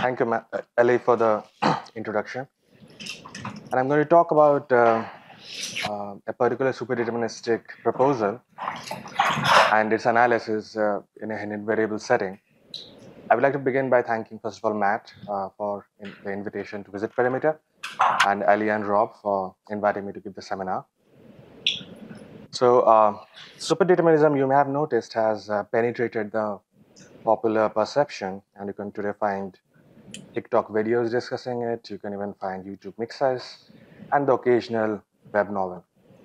Thank you, Ellie, for the introduction. And I'm going to talk about a particular superdeterministic proposal and its analysis in an invariable setting. I would like to begin by thanking, first of all, Matt for the invitation to visit Perimeter, and Ali and Rob for inviting me to give the seminar. So, superdeterminism, you may have noticed, has penetrated the popular perception, and you can today find TikTok videos discussing it. You can even find YouTube mixes and the occasional web novel.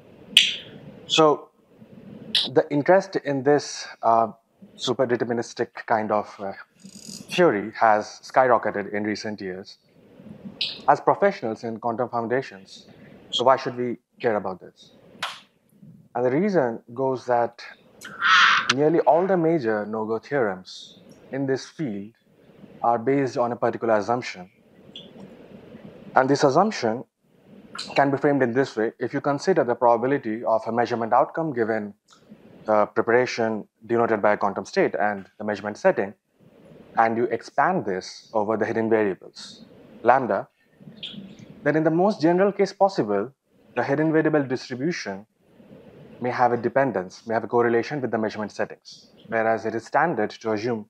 So, the interest in this superdeterministic kind of theory has skyrocketed in recent years. As professionals in quantum foundations, so why should we care about this? And the reason goes that nearly all the major no-go theorems in this field are based on a particular assumption. And this assumption can be framed in this way. If you consider the probability of a measurement outcome given the preparation denoted by a quantum state and the measurement setting, and you expand this over the hidden variables, lambda, then in the most general case possible, the hidden variable distribution may have a dependence, may have a correlation with the measurement settings, whereas it is standard to assume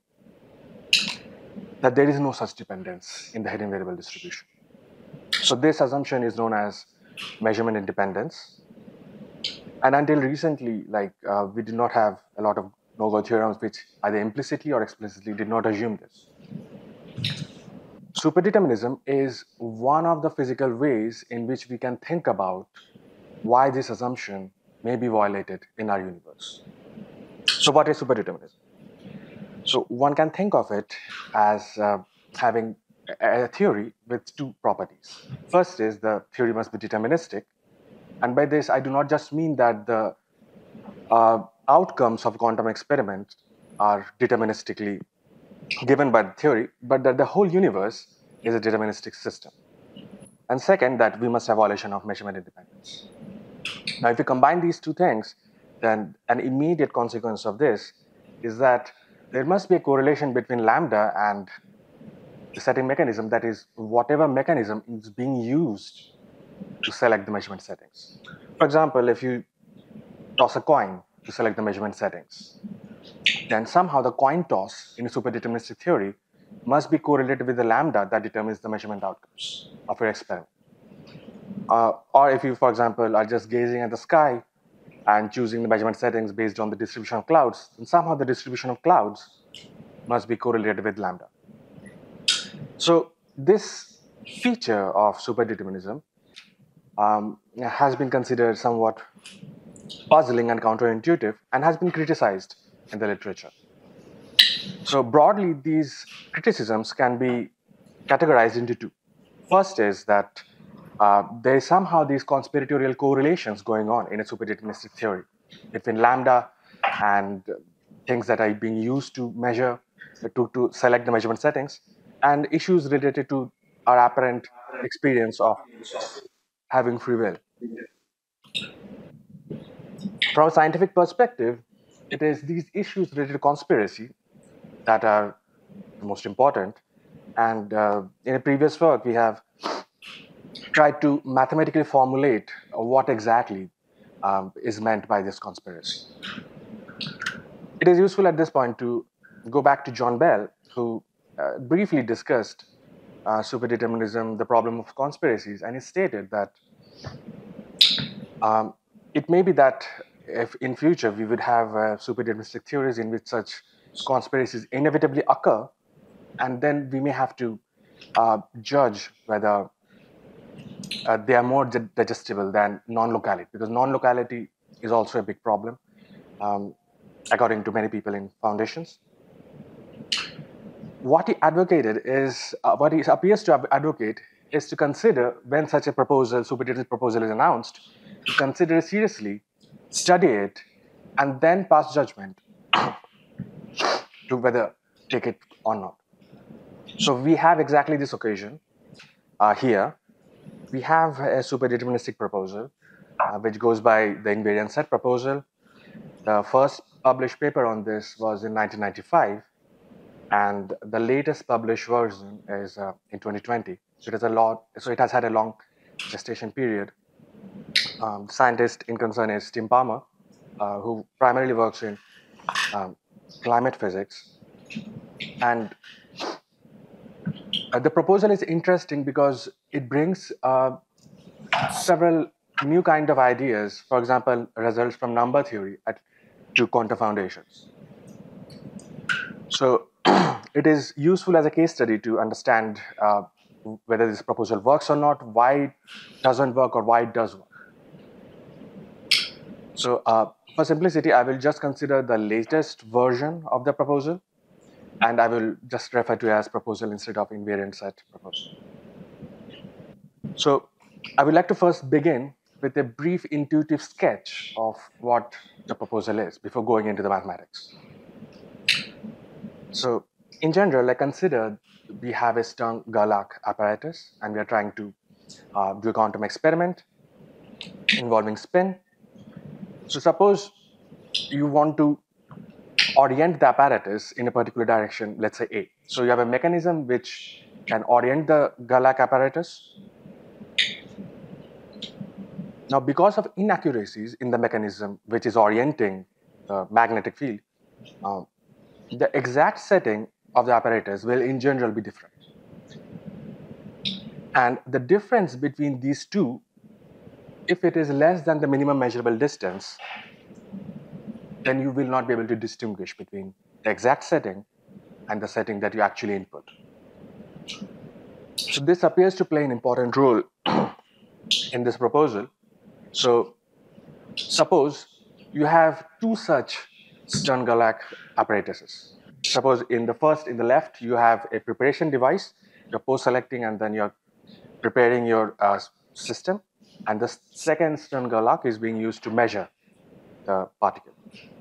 that there is no such dependence in the hidden variable distribution. So this assumption is known as measurement independence. And until recently, we did not have a lot of no-go theorems which either implicitly or explicitly did not assume this. Superdeterminism is one of the physical ways in which we can think about why this assumption may be violated in our universe. So what is superdeterminism? So one can think of it as having a theory with two properties. First is the theory must be deterministic. And by this, I do not just mean that the outcomes of quantum experiment are deterministically given by the theory, but that the whole universe is a deterministic system. And second, that we must have violation of measurement independence. Now, if you combine these two things, then an immediate consequence of this is that there must be a correlation between lambda and the setting mechanism, that is, whatever mechanism is being used to select the measurement settings. For example, if you toss a coin to select the measurement settings, then somehow the coin toss in a superdeterministic theory must be correlated with the lambda that determines the measurement outcomes of your experiment. Or if you, for example, are just gazing at the sky and choosing the measurement settings based on the distribution of clouds, then somehow the distribution of clouds must be correlated with lambda. So this feature of superdeterminism has been considered somewhat puzzling and counterintuitive and has been criticized in the literature. So broadly, these criticisms can be categorized into two. First is that there is somehow these conspiratorial correlations going on in a superdeterministic theory between lambda and things that are being used to measure, to select the measurement settings, and issues related to our apparent experience of having free will. From a scientific perspective, it is these issues related to conspiracy that are the most important. And in a previous work, we have tried to mathematically formulate what exactly is meant by this conspiracy. It is useful at this point to go back to John Bell, who briefly discussed superdeterminism, the problem of conspiracies, and he stated that it may be that if in future we would have superdeterministic theories in which such conspiracies inevitably occur, and then we may have to judge whether they are more digestible than non-locality, because non-locality is also a big problem, according to many people in foundations. What he advocated is, what he appears to advocate is to consider, when such a proposal, superdeterministic proposal is announced, to consider it seriously, study it, and then pass judgment to whether take it or not. So we have exactly this occasion here. We have a superdeterministic proposal, which goes by the invariant set proposal. The first published paper on this was in 1995. and the latest published version is in 2020. So it has had a long gestation period. Scientist in concern is Tim Palmer, who primarily works in climate physics. And the proposal is interesting because it brings several new kind of ideas, for example, results from number theory to quantum foundations. So it is useful as a case study to understand whether this proposal works or not, why it doesn't work, or why it does work. So for simplicity, I will just consider the latest version of the proposal, and I will just refer to it as proposal instead of invariant set proposal. So I would like to first begin with a brief intuitive sketch of what the proposal is before going into the mathematics. So in general, I consider we have a Stern-Gerlach apparatus, and we are trying to do a quantum experiment involving spin. So suppose you want to orient the apparatus in a particular direction, let's say A. So you have a mechanism which can orient the Gerlach apparatus. Now, because of inaccuracies in the mechanism which is orienting the magnetic field, the exact setting of the apparatus will in general be different. And the difference between these two, if it is less than the minimum measurable distance, then you will not be able to distinguish between the exact setting and the setting that you actually input. So this appears to play an important role in this proposal. So suppose you have two such Stern-Gerlach apparatuses. Suppose in the left, you have a preparation device, you're post-selecting and then you're preparing your system. And the second Stern-Gerlach is being used to measure the particle.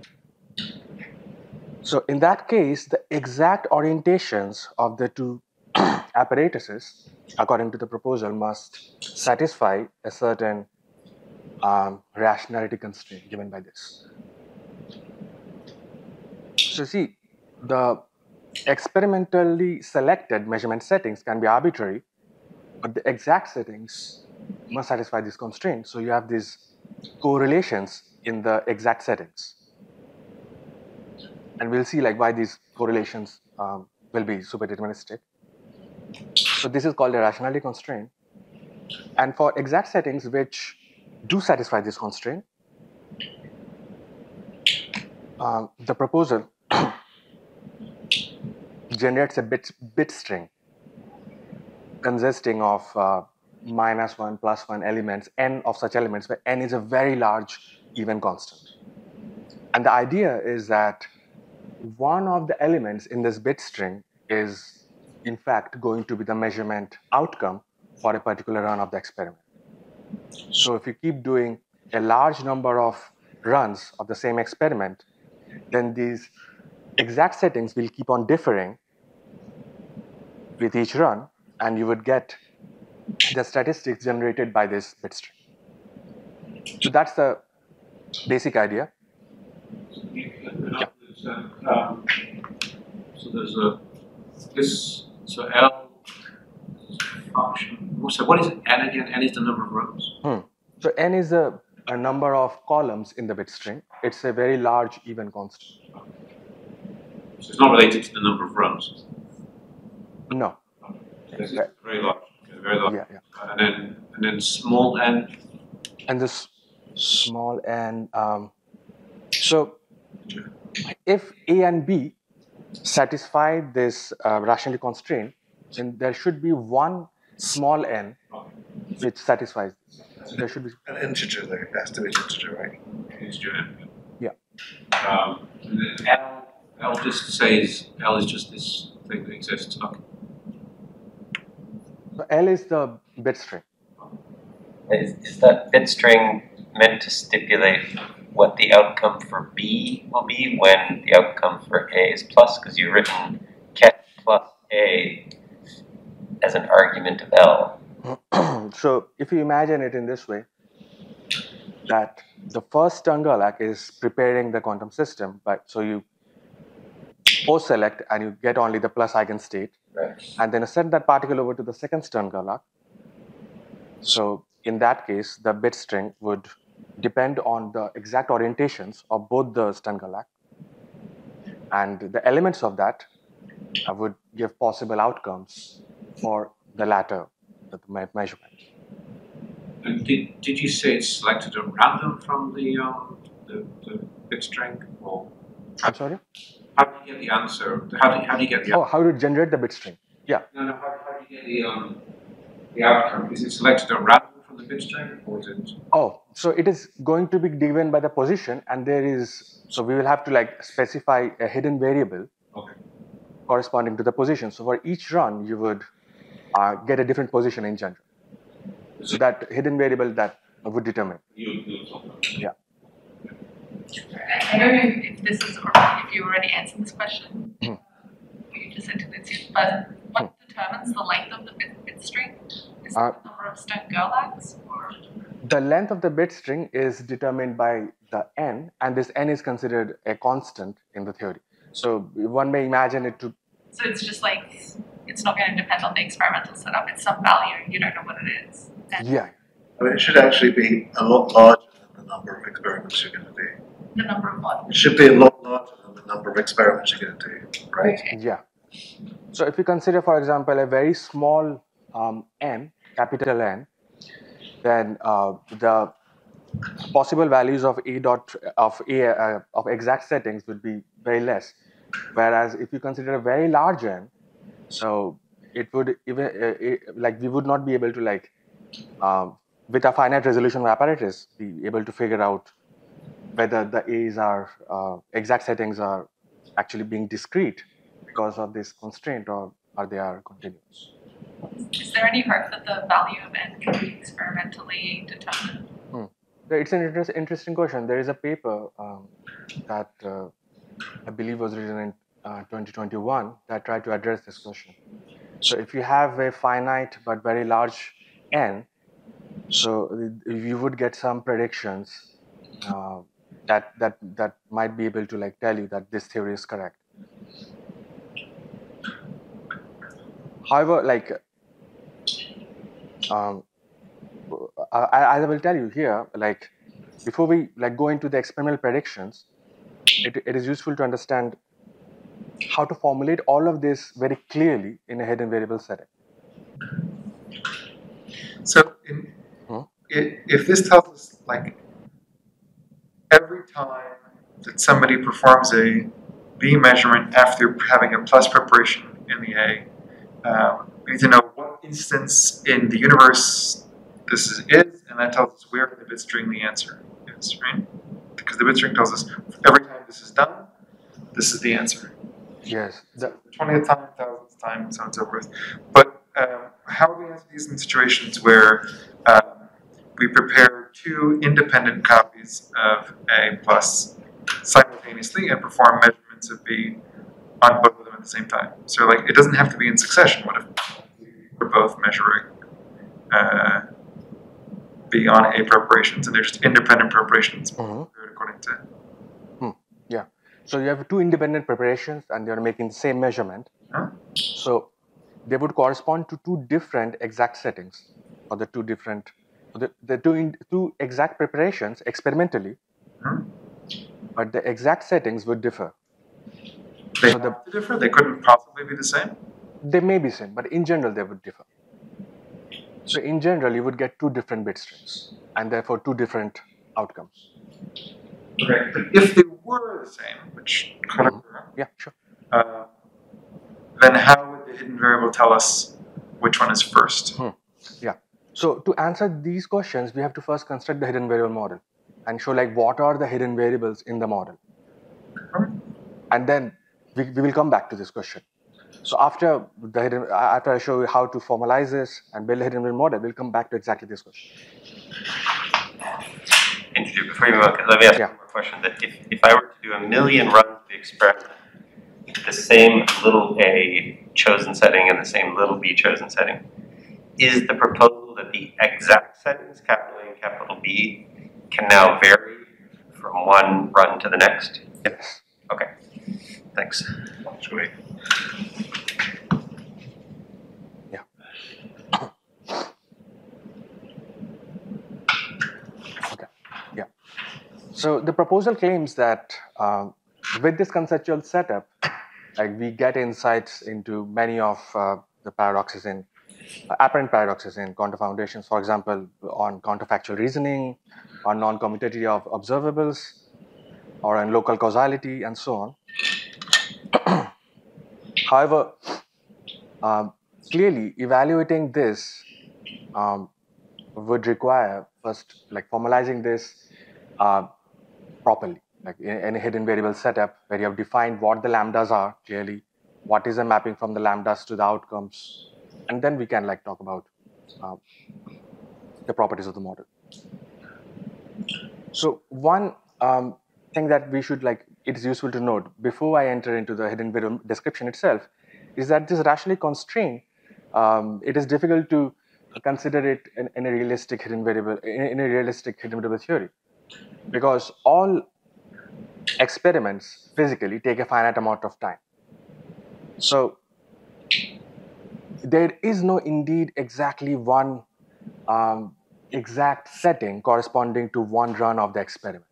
So in that case, the exact orientations of the two apparatuses, according to the proposal, must satisfy a certain rationality constraint given by this. So see, the experimentally selected measurement settings can be arbitrary, but the exact settings must satisfy this constraint. So you have these correlations in the exact settings. And we'll see like why these correlations will be superdeterministic. So this is called a rationality constraint. And for exact settings which do satisfy this constraint, the proposal generates a bit string consisting of -1, +1 elements, n of such elements, where n is a very large even constant. And the idea is that one of the elements in this bit string is, in fact, going to be the measurement outcome for a particular run of the experiment. So if you keep doing a large number of runs of the same experiment, then these exact settings will keep on differing with each run, and you would get the statistics generated by this bit string. So that's the basic idea. Yeah. So there's so L function. So what is n again? N is the number of rows. So n is a number of columns in the bit string. It's a very large even constant. So it's not related to the number of rows. No. This is very large. Okay, very large. Yeah. And then small n. And this small n. So if A and B satisfy this rationality constraint, then there should be one small n which satisfies this. So there should be an integer there. It has to be an integer, right? Integer n. Yeah. And then L just says L is just this thing that exists. Okay. So L is the bit string. Is that bit string meant to stipulate what the outcome for B will be when the outcome for A is plus? Because you've written ket plus A as an argument of L. So if you imagine it in this way, that the first Stern-Gerlach is preparing the quantum system, but so you post-select, and you get only the plus eigenstate, Right. and then send that particle over to the second Stern-Gerlach. So in that case, the bit string would depend on the exact orientations of both the Stern-Gerlach, and the elements of that would give possible outcomes for the latter measurement. And did you say it's selected at random from the bit string, or I'm sorry? how do you get the answer? How do you get the Oh, how to generate the bit string? Yeah. No, how do you get the outcome? Is it selected at random from the bit string, or is it? Oh, so it is going to be given by the position, and there is, so we will have to like specify a hidden variable Okay. corresponding to the position. So for each run, you would get a different position in general. So that hidden variable that would determine. Yeah. I don't know if this is already, if you already answered this question. You just said to Lindsay, but what determines the length of the bit string? Is it the number of Stern-Gerlachs, or? The length of the bit string is determined by the n, and this n is considered a constant in the theory. So one may imagine it to. So it's just like, it's not going to depend on the experimental setup. It's some value, you don't know what it is. And Yeah. I mean, it should actually be a lot larger than the number of experiments you're going to do. the number of It modules. should be a lot larger than the number of experiments you're going to do, right? Okay. Yeah. So if you consider, for example, a very small n, capital N, then the possible values of of exact settings would be very less. Whereas if you consider a very large n, so it would even like we would not be able to with a finite resolution apparatus be able to figure out whether the A's are exact settings are actually being discrete because of this constraint, or they are continuous. Is there any hope that the value of n can be experimentally determined? It's an interesting question. There is a paper that I believe was written in 2021 that tried to address this question. So if you have a finite but very large n, so you would get some predictions that might be able to tell you that this theory is correct. However, as I will tell you here, before we go into the experimental predictions, it is useful to understand how to formulate all of this very clearly in a hidden variable setting. So, if this tells us, every time that somebody performs a B measurement after having a plus preparation in the A, we need to know what instance in the universe this is, and that tells us where in the bit string the answer is, right? Because the bit string tells us every time this is done, this is the answer. Yes. The 20th time, 1000th time, so on and so forth. But how do we answer these in situations where we prepare two independent copies of A plus simultaneously and perform measurements of B on both of them at the same time? So, it doesn't have to be in succession. What if we're both measuring B on A preparations, and they're just independent preparations according to... Yeah. So you have two independent preparations, and they're making the same measurement. Huh? So they would correspond to two different exact settings, or the two different, the two exact preparations experimentally, but the exact settings would differ. They have to differ? They couldn't possibly be the same? They may be same, but in general they would differ. So in general, you would get two different bit strings, and therefore two different outcomes. Okay, but if they were the same, which could occur, Yeah, sure. then how would the hidden variable tell us which one is first? Yeah. So to answer these questions, we have to first construct the hidden variable model and show what are the hidden variables in the model. And then we will come back to this question. So after I show you how to formalize this and build a hidden variable model, we'll come back to exactly this question. Andrew, before you move on, let me ask one more question. That if I were to do 1,000,000 runs of the experiment, the same little a chosen setting and the same little b chosen setting, is the proposal that the exact settings, capital A and capital B, can now vary from one run to the next? Yes. Okay. Thanks. Sure. So the proposal claims that with this conceptual setup, like we get insights into many of the paradoxes in apparent paradoxes in quantum foundations, for example, on counterfactual reasoning, on non-commutativity of observables, or on local causality, and so on. However, clearly evaluating this would require first like formalizing this properly, like in a hidden variable setup where you have defined what the lambdas are clearly, what is the mapping from the lambdas to the outcomes, and then we can like talk about the properties of the model. So one thing that we should like, it's useful to note before I enter into the hidden variable description itself, is that this rationally constrained, it is difficult to consider it in a realistic hidden variable, in a realistic hidden variable theory, because all experiments physically take a finite amount of time. So there is no indeed exactly one exact setting corresponding to one run of the experiment.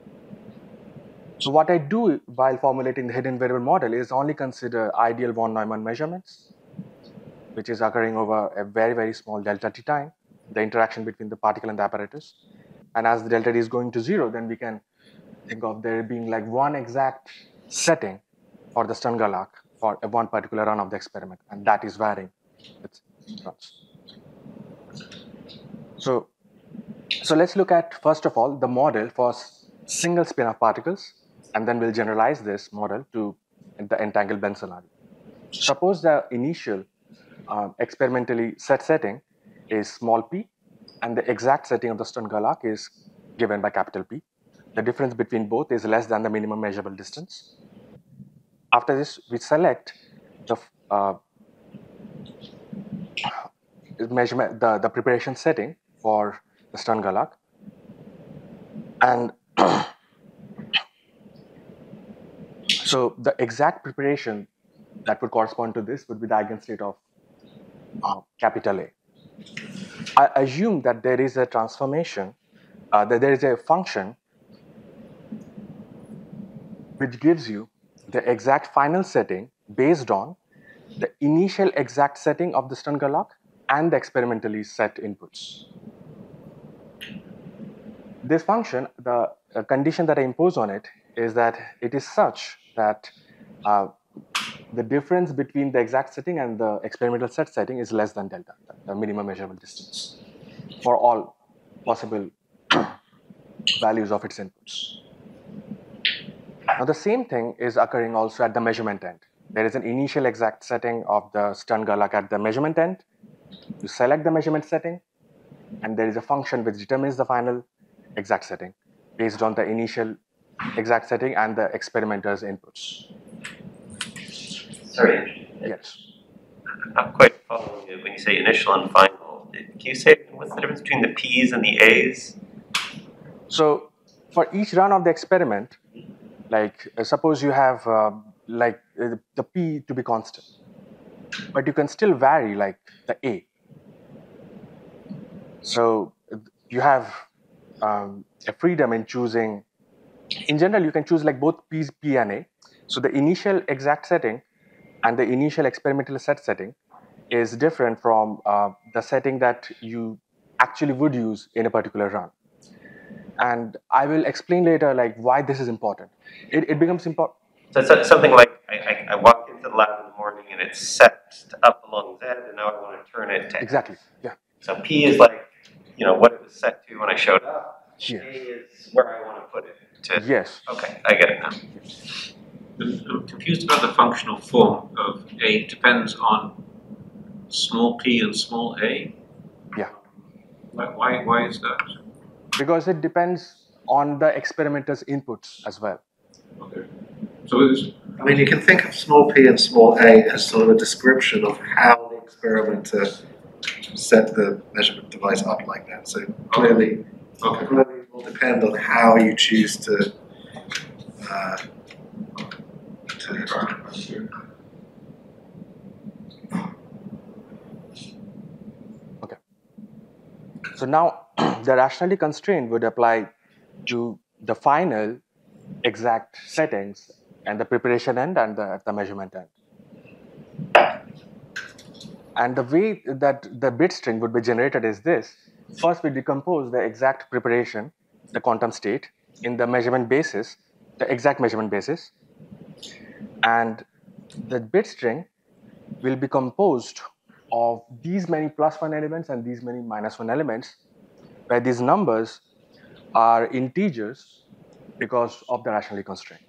So what I do while formulating the hidden variable model is only consider ideal von Neumann measurements, which is occurring over a very, very small delta t time, the interaction between the particle and the apparatus. And as the delta t is going to 0, then we can think of there being like one exact setting for the Stern-Gerlach for one particular run of the experiment, and that is varying with runs. So let's look at, first of all, the model for single spin-off particles, and then we'll generalize this model to the entangled Benz scenario. Suppose the initial experimentally set setting is small p, and the exact setting of the Stern-Gerlach is given by capital P. The difference between both is less than the minimum measurable distance. After this, we select the measurement, the preparation setting for the Stern-Gerlach, and so the exact preparation that would correspond to this would be the eigenstate of capital A. I assume that there is a transformation, that there is a function which gives you the exact final setting based on the initial exact setting of the Stern-Gerlach and the experimentally set inputs. This function, the condition that I impose on it is that it is such that the difference between the exact setting and the experimental set setting is less than delta, the minimum measurable distance, for all possible values of its inputs. Now, the same thing is occurring also at the measurement end. There is an initial exact setting of the Stern-Gerlach at the measurement end. You select the measurement setting, and there is a function which determines the final exact setting based on the initial exact setting and the experimenter's inputs. Sorry. Yes. I'm not quite following you when you say initial and final. Can you say what's the difference between the P's and the A's? So for each run of the experiment, like suppose you have the P to be constant, but you can still vary like the A. So you have a freedom in choosing. In general, you can choose like both P and A. So the initial exact setting and the initial experimental set setting is different from the setting that you actually would use in a particular run. And I will explain later like why this is important. It becomes important. So it's something like I walk into the lab in the morning and it's set up along Z, and now I want to turn it to Exactly. Yeah. So P is like, what it was set to when I showed up. Yes. A is where I want to put it. Yes. Okay, I get it now. I'm confused about the functional form of A. It depends on small p and small a. Yeah. Why is that? Because it depends on the experimenter's inputs as well. Okay. So it is. I mean, you can think of small p and small a as sort of a description of how the experimenter set the measurement device up like that. So clearly, it will depend on how you choose to Okay. So now the rationality constraint would apply to the final exact settings and the preparation end and the measurement end. And the way that the bit string would be generated is this. First, we decompose the exact preparation, the quantum state, in the measurement basis, the exact measurement basis. And the bit string will be composed of these many +1 elements and these many -1 elements, where these numbers are integers because of the rationality constraint.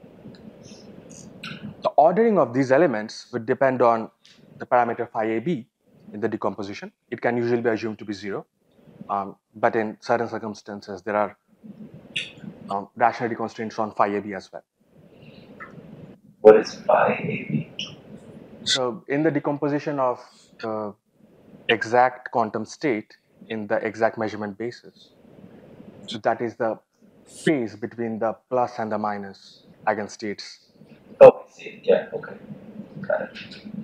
The ordering of these elements would depend on the parameter phi AB in the decomposition. It can usually be assumed to be 0, but in certain circumstances, there are rationality constraints on phi AB as well. What is phi AB? So in the decomposition of the exact quantum state in the exact measurement basis, so that is the phase between the plus and the minus eigenstates. Oh, I see. Yeah, okay. Got it.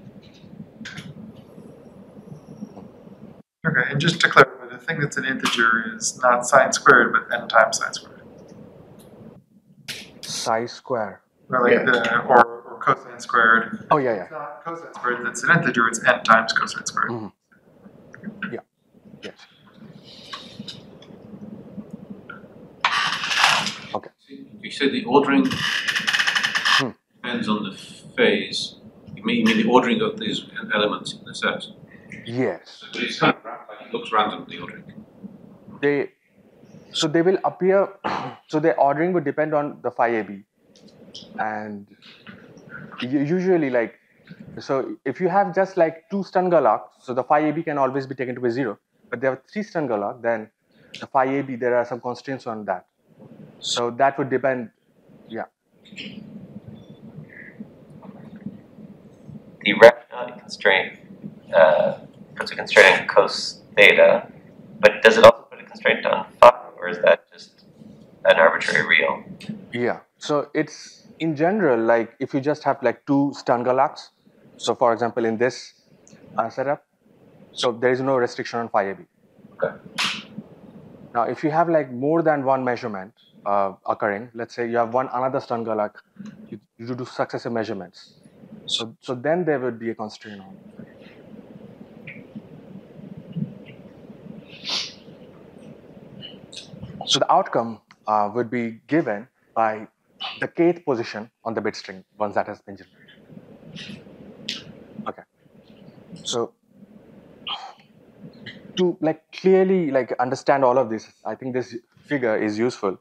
Okay, and just to clarify, the thing that's an integer is not sine squared, but n times sine squared. Psi square. Or like or cosine squared. Oh, yeah, It's not cosine squared that's an integer, it's n times cosine squared. Mhm. Yeah. Yes. Okay. You said the ordering depends on the phase. You mean the ordering of these elements in the set? Yes. But it's kind of like it looks random, the ordering. So they will appear. So the ordering would depend on the phi AB, and usually like, so if you have just like 2 Stern-Gerlach, so the phi AB can always be taken to be 0. But there are 3 Stern-Gerlach, then the phi AB, there are some constraints on that. So that would depend. Yeah. The rationality constraint puts a constraint on cos theta, but does it also put a constraint on phi, or is that just an arbitrary real? Yeah. So it's in general, like if you just have like 2 Stern-Gerlachs, so for example, in this setup, so there is no restriction on phi AB. Okay. Now, if you have like more than one measurement occurring, let's say you have another Stern-Gerlach, you do successive measurements. So then there would be a constraint on it. So the outcome would be given by the kth position on the bit string once that has been generated. Okay. So to like clearly like understand all of this, I think this figure is useful.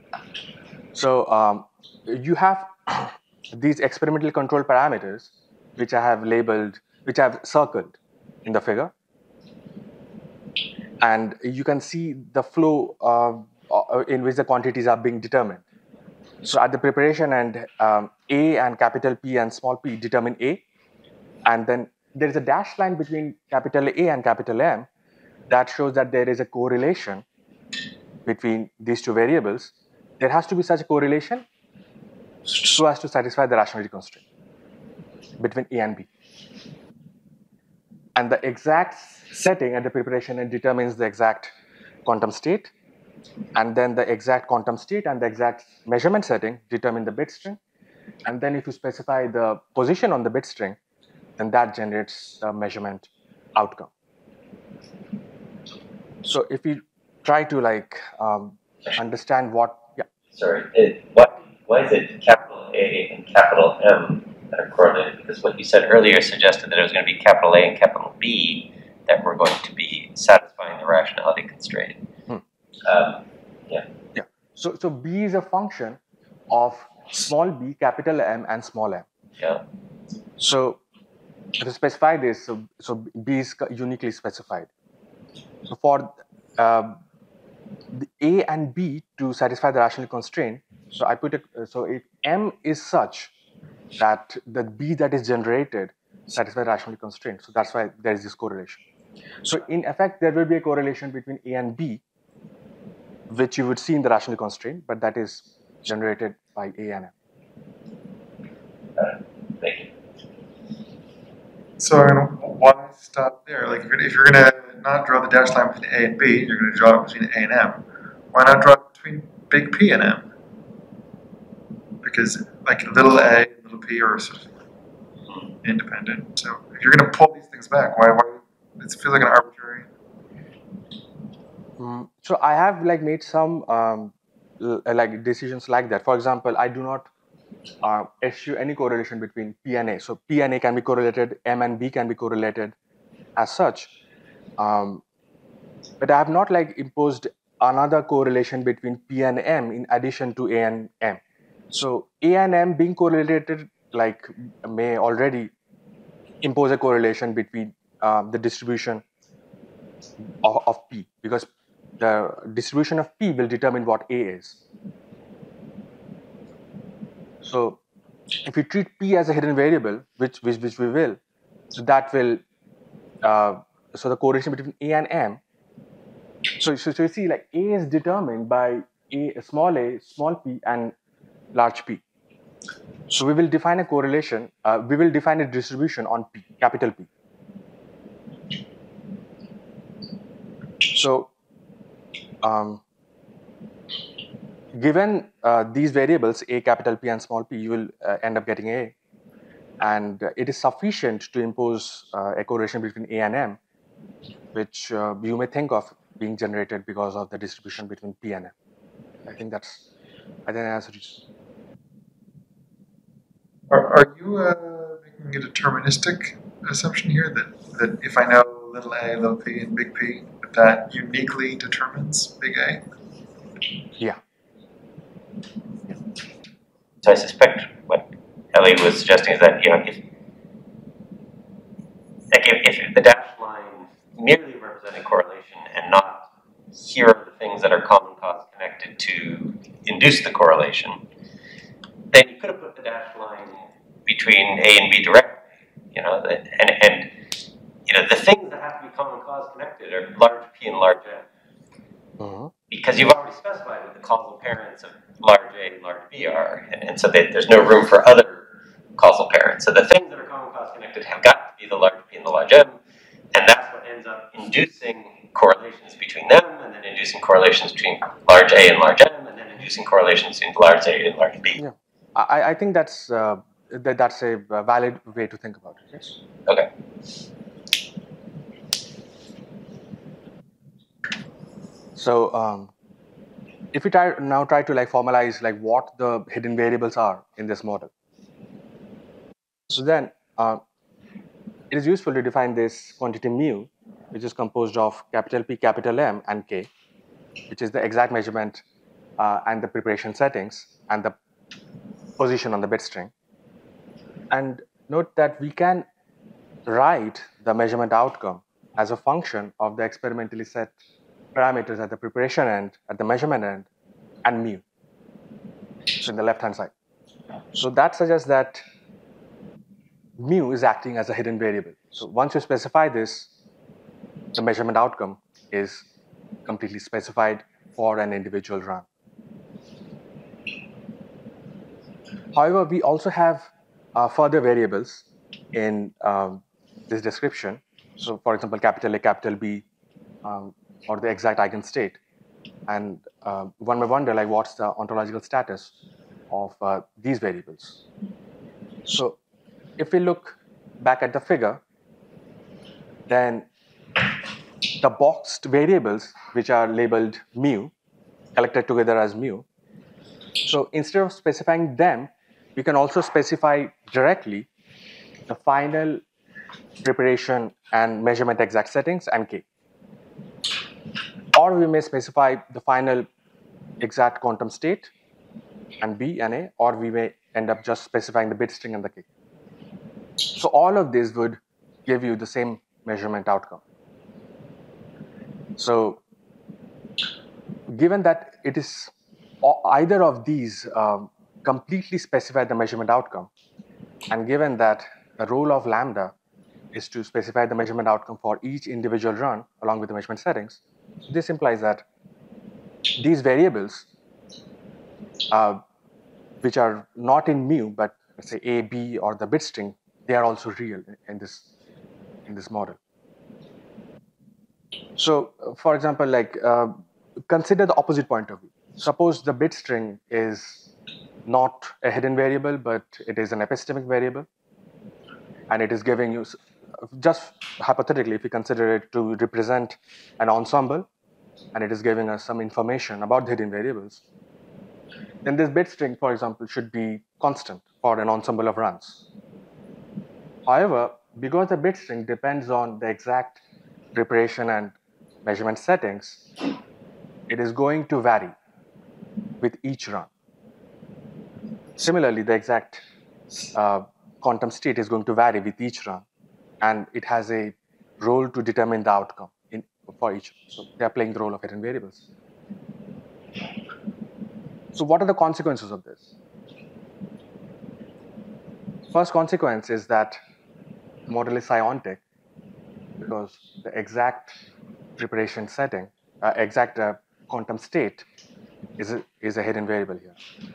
So you have these experimental control parameters, which I have labeled, which I have circled in the figure. And you can see the flow in which the quantities are being determined. So at the preparation end, A and capital P and small p determine A. And then there is a dashed line between capital A and capital M that shows that there is a correlation between these two variables. There has to be such a correlation so as to satisfy the rationality constraint between A and B. And the exact setting at the preparation end determines the exact quantum state. And then the exact quantum state and the exact measurement setting determine the bit string. And then if you specify the position on the bit string, then that generates the measurement outcome. So if we try to like understand what, yeah. Sorry, why is it capital A and capital M that are correlated? Because what you said earlier suggested that it was going to be capital A and capital B that were going to be satisfying the rationality constraint. Yeah. So B is a function of small b, capital M, and small m. Yeah. So to specify this, so B is uniquely specified. So for the A and B to satisfy the rational constraint, so I put it, so if M is such that the B that is generated satisfies the rational constraint, so that's why there is this correlation. So in effect, there will be a correlation between A and B, which you would see in the rational constraint, but that is generated by A and M. Thank you. So why stop there? Like if you're gonna not draw the dashed line between A and B, you're gonna draw it between A and M. Why not draw it between big P and M? Because like little a and little p are sort of independent. So if you're gonna pull these things back, why it feels like an arbitrary. So I have like made some like decisions like that. For example, I do not eschew any correlation between P and A. So P and A can be correlated, M and B can be correlated as such. But I have not like imposed another correlation between P and M in addition to A and M. So A and M being correlated like may already impose a correlation between the distribution of P, because the distribution of P will determine what A is. So if we treat P as a hidden variable, which we will, so that will so the correlation between A and M. So you see, like A is determined by small p, and large P. So we will define a correlation. We will define a distribution on P, capital P. So given these variables, A, capital P, and small p, you will end up getting A. And it is sufficient to impose a correlation between A and M, which you may think of being generated because of the distribution between P and M. I think the answer is. Are you making a deterministic assumption here that if I know little a, little p, and big P, that uniquely determines big A? Yeah. So I suspect what Ellie was suggesting is that if the dashed line merely represented correlation and not here are the things that are common cause connected to induce the correlation, then you could have put the dashed line between A and B directly. The things that have to be common cause connected are large P and large M. Because you've already specified what the causal parents of large A and large B are, and so there's no room for other causal parents. So the things that are common cause connected have got to be the large P and the large M, and that's what ends up inducing correlations between them, and then inducing correlations between large A and large M, and then inducing correlations between large A and large B. Yeah, I think that's a valid way to think about it. Yes. Okay. So if we try to like formalize like what the hidden variables are in this model, so then it is useful to define this quantity mu, which is composed of capital P, capital M, and K, which is the exact measurement and the preparation settings and the position on the bit string. And note that we can write the measurement outcome as a function of the experimentally set parameters at the preparation end, at the measurement end, and mu. So in the left-hand side. So that suggests that mu is acting as a hidden variable. So once you specify this, the measurement outcome is completely specified for an individual run. However, we also have further variables in this description. So for example, capital A, capital B, or the exact eigenstate. And one may wonder, like, what's the ontological status of these variables? So if we look back at the figure, then the boxed variables, which are labeled mu, collected together as mu. So instead of specifying them, we can also specify directly the final preparation and measurement exact settings and K. Or we may specify the final exact quantum state and B and A, or we may end up just specifying the bit string and the K. So all of this would give you the same measurement outcome. So given that it is either of these completely specify the measurement outcome, and given that the role of lambda is to specify the measurement outcome for each individual run along with the measurement settings, this implies that these variables, which are not in mu but let's say A, B, or the bit string, they are also real in this model. So, for example, like consider the opposite point of view. Suppose the bit string is not a hidden variable, but it is an epistemic variable, and it is giving you, just hypothetically, if we consider it to represent an ensemble, and it is giving us some information about the hidden variables, then this bit string, for example, should be constant for an ensemble of runs. However, because the bit string depends on the exact preparation and measurement settings, it is going to vary with each run. Similarly, the exact quantum state is going to vary with each run, and it has a role to determine the outcome for each. So they are playing the role of hidden variables. So what are the consequences of this? First consequence is that the model is psiontic because the exact preparation setting, exact quantum state is a hidden variable here.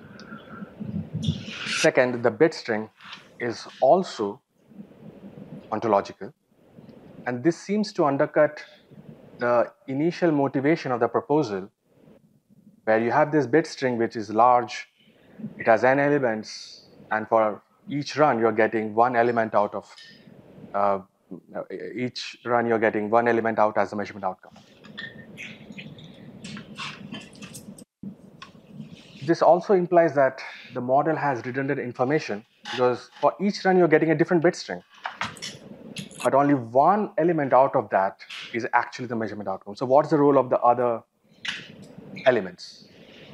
Second, the bit string is also ontological, and this seems to undercut the initial motivation of the proposal, where you have this bit string which is large, it has n elements, and for each run you're getting one element out of each run you're getting one element out as the measurement outcome. This also implies that the model has redundant information, because for each run you're getting a different bit string, but only one element out of that is actually the measurement outcome. So what's the role of the other elements?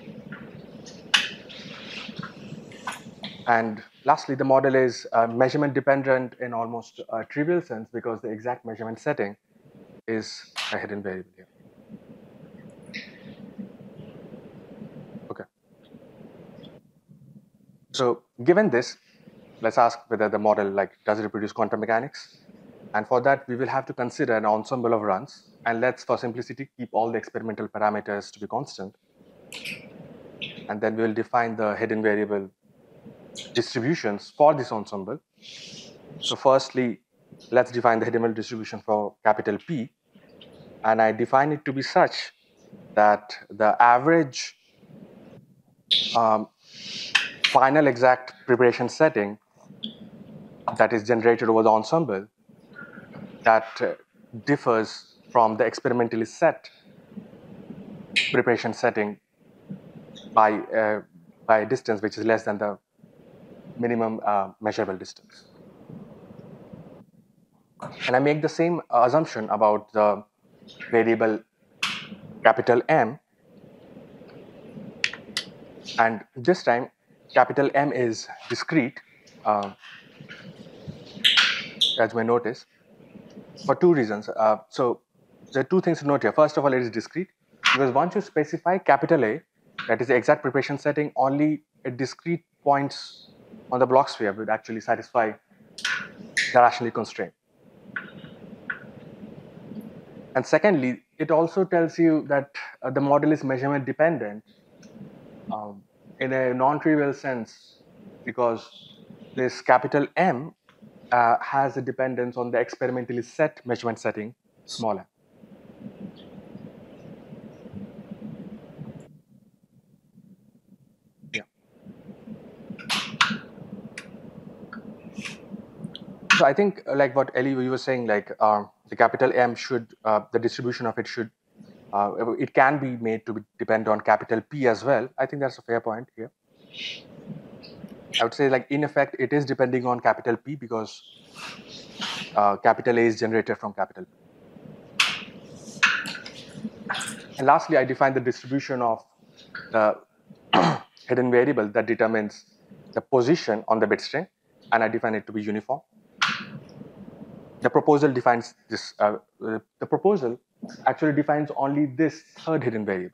And lastly, the model is measurement dependent in almost a trivial sense, because the exact measurement setting is a hidden variable here. Okay. So given this, let's ask whether the model does it reproduce quantum mechanics? And for that, we will have to consider an ensemble of runs. And let's, for simplicity, keep all the experimental parameters to be constant. And then we will define the hidden variable distributions for this ensemble. So firstly, let's define the hidden variable distribution for capital P. And I define it to be such that the average final exact preparation setting that is generated over the ensemble that differs from the experimentally set preparation setting by a distance which is less than the minimum measurable distance. And I make the same assumption about the variable capital M, and this time capital M is discrete, as we notice, for two reasons. So there are two things to note here. First of all, it is discrete, because once you specify capital A, that is the exact preparation setting, only a discrete points on the Bloch sphere would actually satisfy the rationally constraint. And secondly, it also tells you that the model is measurement dependent in a non-trivial sense, because this capital M has a dependence on the experimentally set measurement setting, small m. Yeah. So I think, like what Ellie, you were saying, the capital M should, the distribution of it should, it can be made to depend on capital P as well. I think that's a fair point here. I would say, in effect, it is depending on capital P, because capital A is generated from capital P. And lastly, I define the distribution of the hidden variable that determines the position on the bit string, and I define it to be uniform. The proposal defines this. The proposal actually defines only this third hidden variable,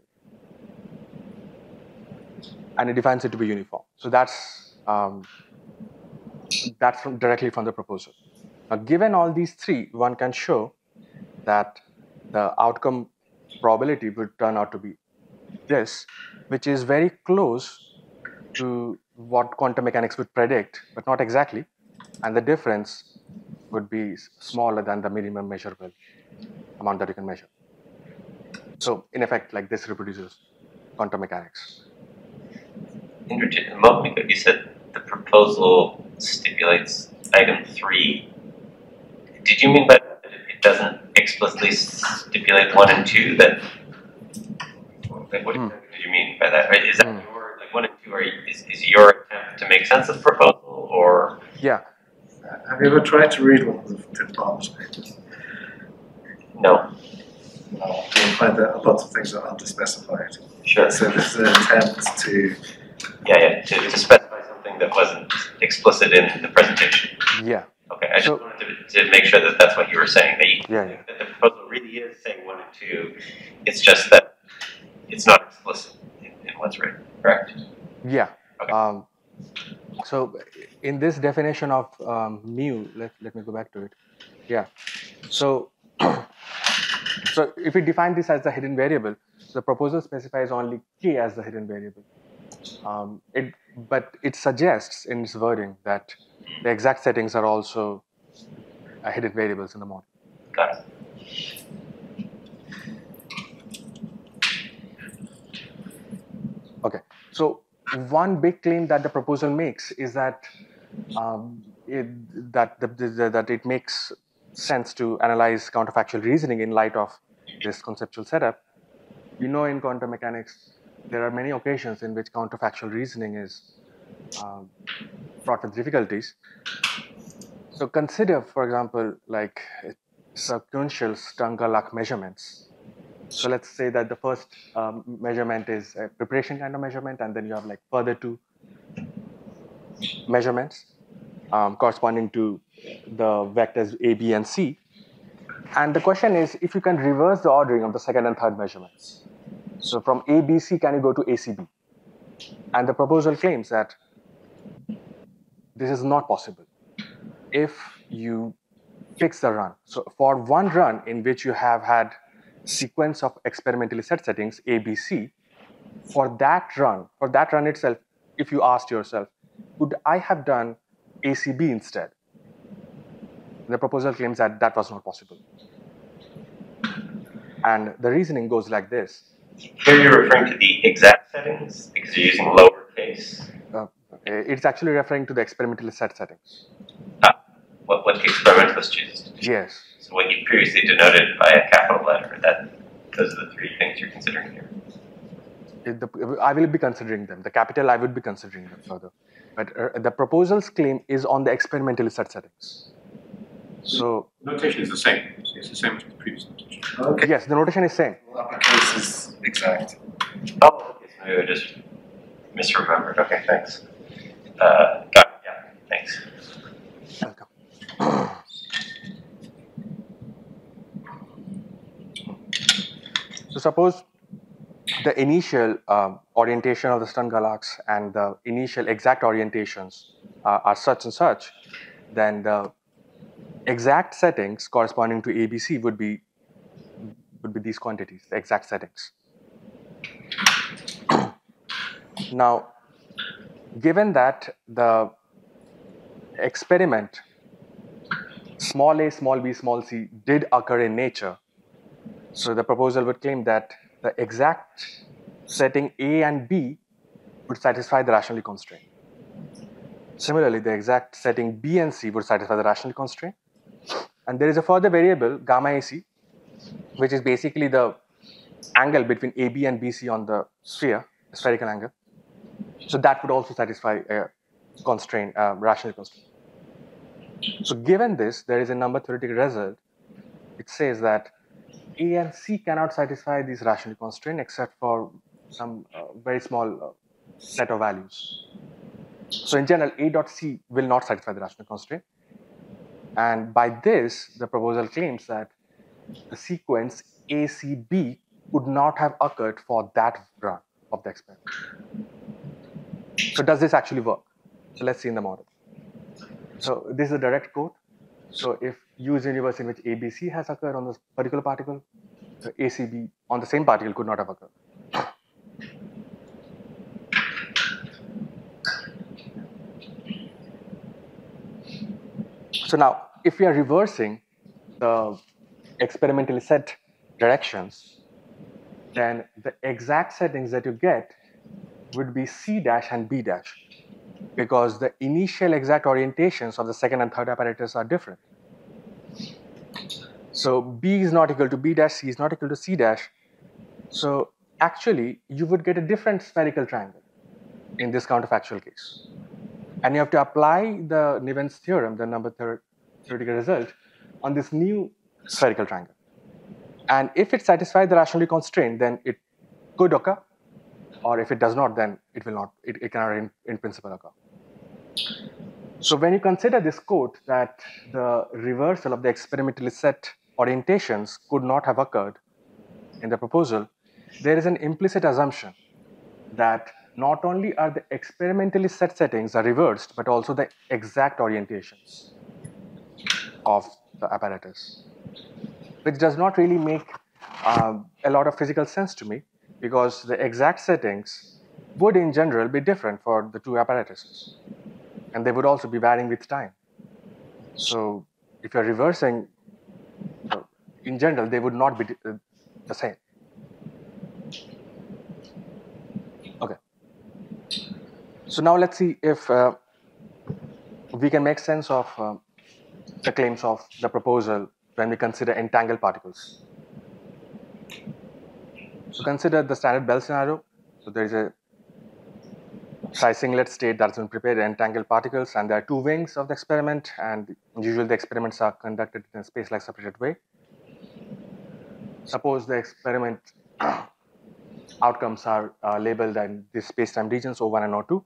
and it defines it to be uniform. So that's directly from the proposal. Now, given all these three, one can show that the outcome probability would turn out to be this, which is very close to what quantum mechanics would predict, but not exactly. And the difference would be smaller than the minimum measurable amount that you can measure. So in effect, like this reproduces quantum mechanics. Interesting. A moment ago, you said the proposal stipulates item 3. Did you mean by that it doesn't explicitly stipulate 1 and 2? That like, what did you mean by that? Is that your like 1 and 2? Is your attempt to make sense of the proposal, or Yeah. Have you ever tried to read one of the Tim Palmer's papers? no? You'll find that a lot of things are underspecified. Sure. So this is an attempt to To specify something that wasn't explicit in the presentation. Yeah. Okay, I just wanted to make sure that that's what you were saying. Yeah. That the proposal really is saying 1 and 2. It's just that it's not explicit in what's written. Correct? Yeah. Okay. So in this definition of mu, let me go back to it. Yeah. So so if we define this as the hidden variable, the proposal specifies only k as the hidden variable. But it suggests in its wording that the exact settings are also hidden variables in the model. Got it. Okay. So one big claim that the proposal makes is that that it makes sense to analyze counterfactual reasoning in light of this conceptual setup. You know, in quantum mechanics, there are many occasions in which counterfactual reasoning is fraught with difficulties. So consider, for example, like sequential Stern-Gerlach measurements. So let's say that the first measurement is a preparation kind of measurement, and then you have like further 2 measurements corresponding to the vectors A, B, and C. And the question is, if you can reverse the ordering of the second and third measurements. So from A, B, C, can you go to A, C, B? And the proposal claims that this is not possible if you fix the run. So for one run in which you have had sequence of experimentally set settings A, B, C, for that run itself, if you asked yourself, could I have done A, C, B instead? The proposal claims that that was not possible. And the reasoning goes like this. Here you're referring to the exact settings because you're using lowercase. It's actually referring to the experimentally set settings. What the experimentalist chooses to do. Yes. So what you previously denoted by a capital letter, those are the 3 things you're considering here. I will be considering them. The capital, I would be considering them further. But the proposal's claim is on the experimentally set settings. So Notation is the same. It's the same as the previous notation. Okay. yes, the notation is same. Uppercase is exact. Oh, okay, so maybe I just misremembered. Okay, thanks. Got it, yeah, thanks. Welcome. So suppose the initial orientation of the Stern-Gerlachs and the initial exact orientations are such and such, then the exact settings corresponding to ABC would be these quantities, the exact settings. Now, given that the experiment small a, small b, small c did occur in nature, so the proposal would claim that the exact setting A and B would satisfy the rationally constraint. Similarly, the exact setting B and C would satisfy the rationally constraint. And there is a further variable, gamma AC, which is basically the angle between AB and BC on the sphere, the spherical angle. So that would also satisfy a constraint, rational constraint. So given this, there is a number theoretic result. It says that A and C cannot satisfy these rationally constrained except for some very small set of values. So in general, A dot C will not satisfy the rational constraint. And by this, the proposal claims that the sequence ACB would not have occurred for that run of the experiment. So does this actually work? So let's see in the model. So this is a direct quote. So if U is a universe in which ABC has occurred on this particular particle, the ACB on the same particle could not have occurred. So now, if we are reversing the experimentally set directions, then the exact settings that you get would be C dash and B dash, because the initial exact orientations of the second and third apparatus are different. So B is not equal to B dash, C is not equal to C dash. So actually, you would get a different spherical triangle in this counterfactual case. And you have to apply the Niven's theorem, the number theoretical result, on this new spherical triangle. And if it satisfies the rationally constraint, then it could occur. Or if it does not, then it will not. It cannot in principle occur. So when you consider this quote that the reversal of the experimentally set orientations could not have occurred in the proposal, there is an implicit assumption that not only are the experimentally set settings are reversed, but also the exact orientations of the apparatus, which does not really make a lot of physical sense to me, because the exact settings would in general be different for the two apparatuses, and they would also be varying with time. So if you're reversing, in general, they would not be the same. Okay. So now let's see if we can make sense of the claims of the proposal when we consider entangled particles. So consider the standard Bell scenario. So there is a psi-singlet state that's been prepared, entangled particles, and there are two wings of the experiment, and usually the experiments are conducted in a space-like separated way. Suppose the experiment outcomes are labeled in these space-time regions O1 and O2.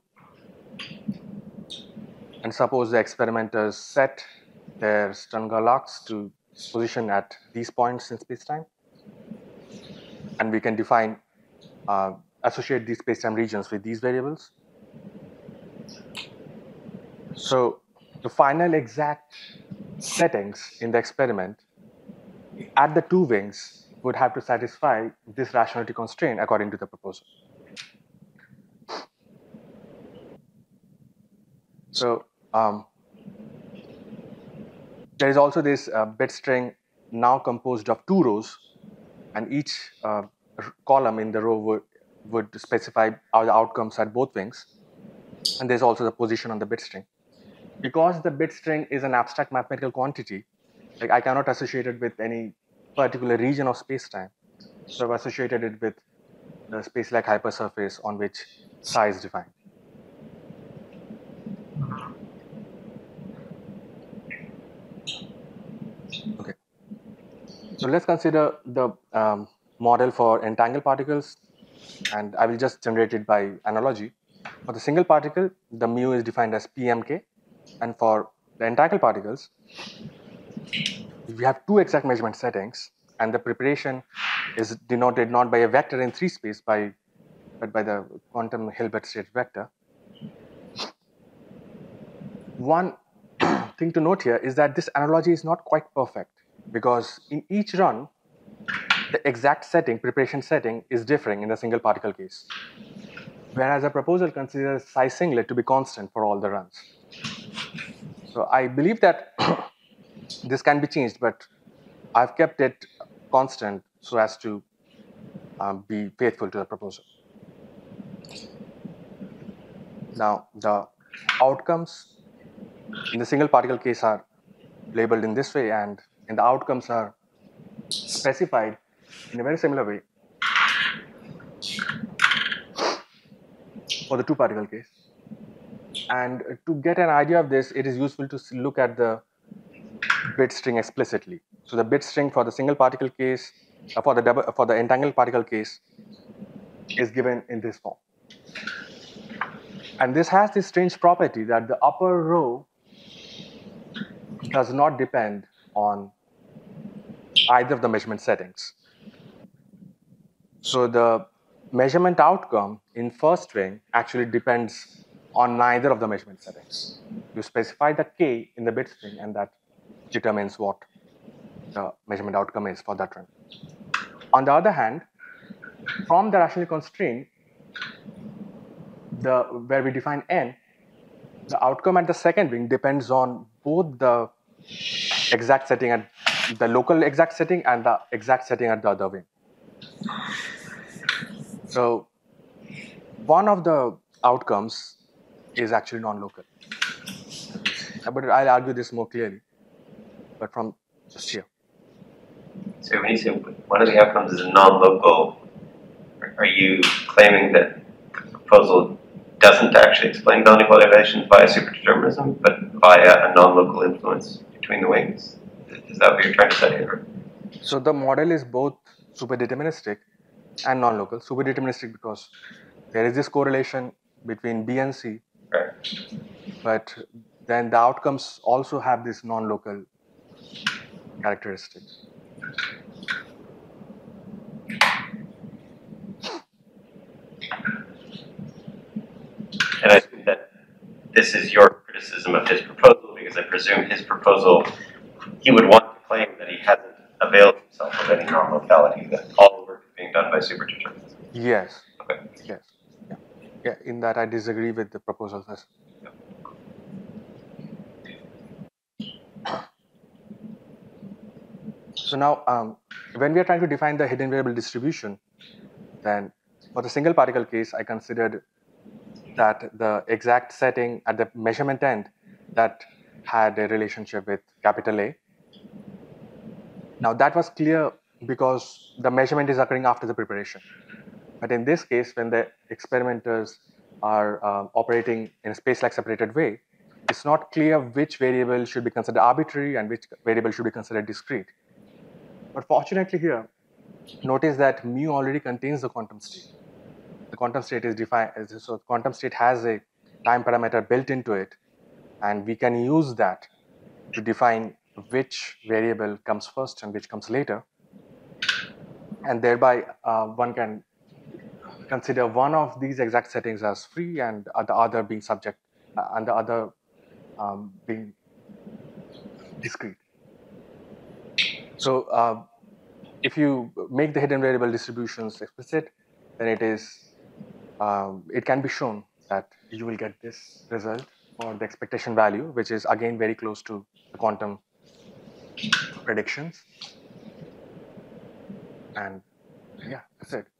And suppose the experimenters set their Stern-Gall arcs to position at these points in space-time. And we can define, associate these space-time regions with these variables. So the final exact settings in the experiment at the two wings would have to satisfy this rationality constraint according to the proposal. So there is also this bit string now composed of two rows, and each column in the row would specify the outcomes at both wings. And there's also the position on the bit string. Because the bit string is an abstract mathematical quantity, like I cannot associate it with any particular region of space-time. So I've associated it with the space-like hypersurface on which psi is defined. Okay. So let's consider the model for entangled particles, and I will just generate it by analogy. For the single particle, the mu is defined as PMK, and for the entangled particles, we have two exact measurement settings, and the preparation is denoted not by a vector in 3 space, but by the quantum Hilbert state vector. One thing to note here is that this analogy is not quite perfect, because in each run, the exact setting, preparation setting, is differing in the single particle case, whereas a proposal considers psi-singlet to be constant for all the runs. So I believe that this can be changed, but I've kept it constant so as to be faithful to the proposal. Now, the outcomes in the single particle case are labeled in this way, and the outcomes are specified in a very similar way for the two particle case. And to get an idea of this, it is useful to look at the bit string explicitly. So the bit string for the single particle case, for the entangled particle case, is given in this form. And this has this strange property that the upper row does not depend on either of the measurement settings. So the measurement outcome in first wing actually depends on neither of the measurement settings. You specify the k in the bit string, and that determines what the measurement outcome is for that run. On the other hand, from the rationally constraint, where we define n, the outcome at the second wing depends on both the exact setting at the local exact setting and the exact setting at the other wing. So one of the outcomes is actually non-local. But I'll argue this more clearly, but from just here. So when you say one of the outcomes is non-local, are you claiming that the proposal doesn't actually explain bell inequality relations via superdeterminism, but via a non-local influence between the wings? Is that what you're trying to say here? So the model is both superdeterministic and non-local. Superdeterministic because there is this correlation between B and C, Right. but then the outcomes also have this non-local characteristics. And I think that this is your criticism of his proposal, because I presume his proposal, he would want to claim that he hasn't availed himself of any non-locality, that all the work is being done by superdeterminism. Yes. Okay. Yes. Yeah. In that I disagree with the proposal. So now, when we are trying to define the hidden variable distribution, then for the single particle case, I considered that the exact setting at the measurement end that had a relationship with capital A. Now that was clear because the measurement is occurring after the preparation. But in this case, when the experimenters are operating in a space-like separated way, it's not clear which variable should be considered arbitrary and which variable should be considered discrete. But fortunately here, notice that mu already contains the quantum state. The quantum state is defined, so quantum state has a time parameter built into it, and we can use that to define which variable comes first and which comes later. And thereby, one can consider one of these exact settings as free and the other being subject, and the other being discrete. So if you make the hidden variable distributions explicit, then it can be shown that you will get this result for the expectation value, which is again very close to the quantum predictions. And yeah, that's it.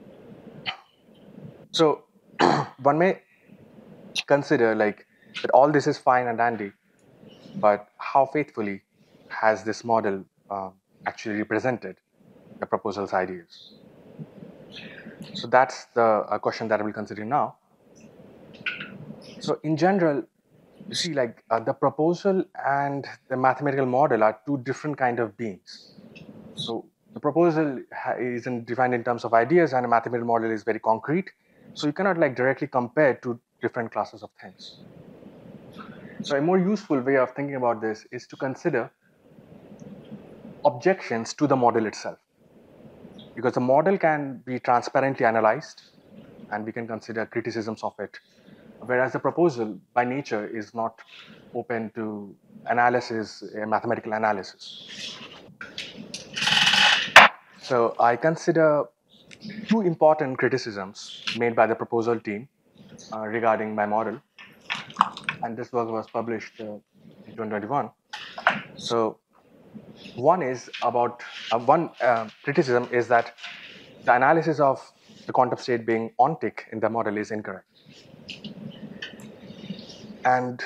So one may consider like that all this is fine and dandy, but how faithfully has this model actually represented the proposal's ideas? So that's the question that I will consider now. So in general, you see like the proposal and the mathematical model are two different kind of beings. So the proposal isn't defined in terms of ideas and a mathematical model is very concrete. So you cannot like directly compare two different classes of things. So a more useful way of thinking about this is to consider objections to the model itself. Because the model can be transparently analyzed and we can consider criticisms of it. Whereas the proposal by nature is not open to analysis, mathematical analysis. So I consider two important criticisms made by the proposal team regarding my model. And this work was published in 2021. So one is about, one criticism is that the analysis of the quantum state being ontic in the model is incorrect. And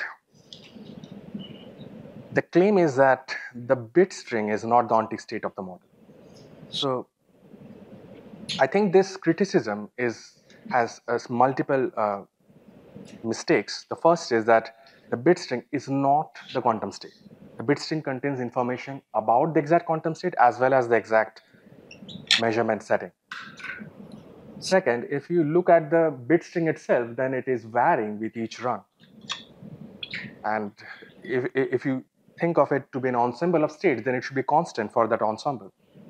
the claim is that the bit string is not the ontic state of the model. So I think this criticism has multiple mistakes. The first is that the bit string is not the quantum state. The bit string contains information about the exact quantum state as well as the exact measurement setting. Second, if you look at the bit string itself, then it is varying with each run. And if you think of it to be an ensemble of states, then it should be constant for that ensemble.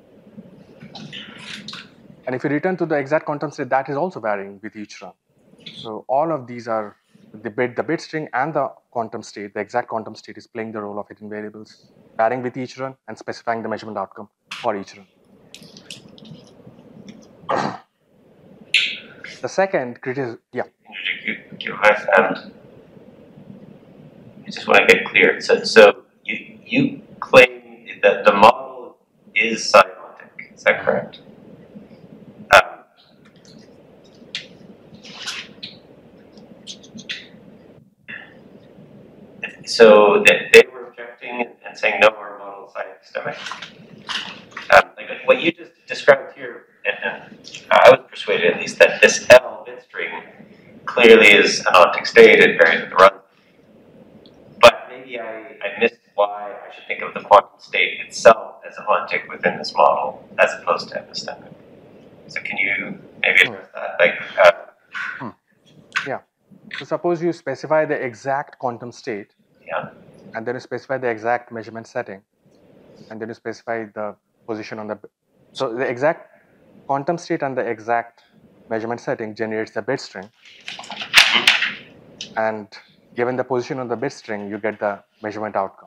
And if you return to the exact quantum state, that is also varying with each run. So all of these are the bit string and the quantum state. The exact quantum state is playing the role of hidden variables, varying with each run and specifying the measurement outcome for each run. The second criticism, yeah. I just want to get clear. So you is syontic. Is that correct? So they were objecting and saying no, our model is epistemic. Like what you just described here, and I was persuaded at least that this L bit string clearly is an ontic state. It varies with the run. But maybe I missed why I should think of the quantum state itself as ontic within this model as opposed to epistemic. So can you maybe address that? Like, Yeah. So suppose you specify the exact quantum state, yeah. and then you specify the exact measurement setting, and then you specify the position on the. So the exact quantum state and the exact measurement setting generates the bit string, and given the position on the bit string, you get the measurement outcome.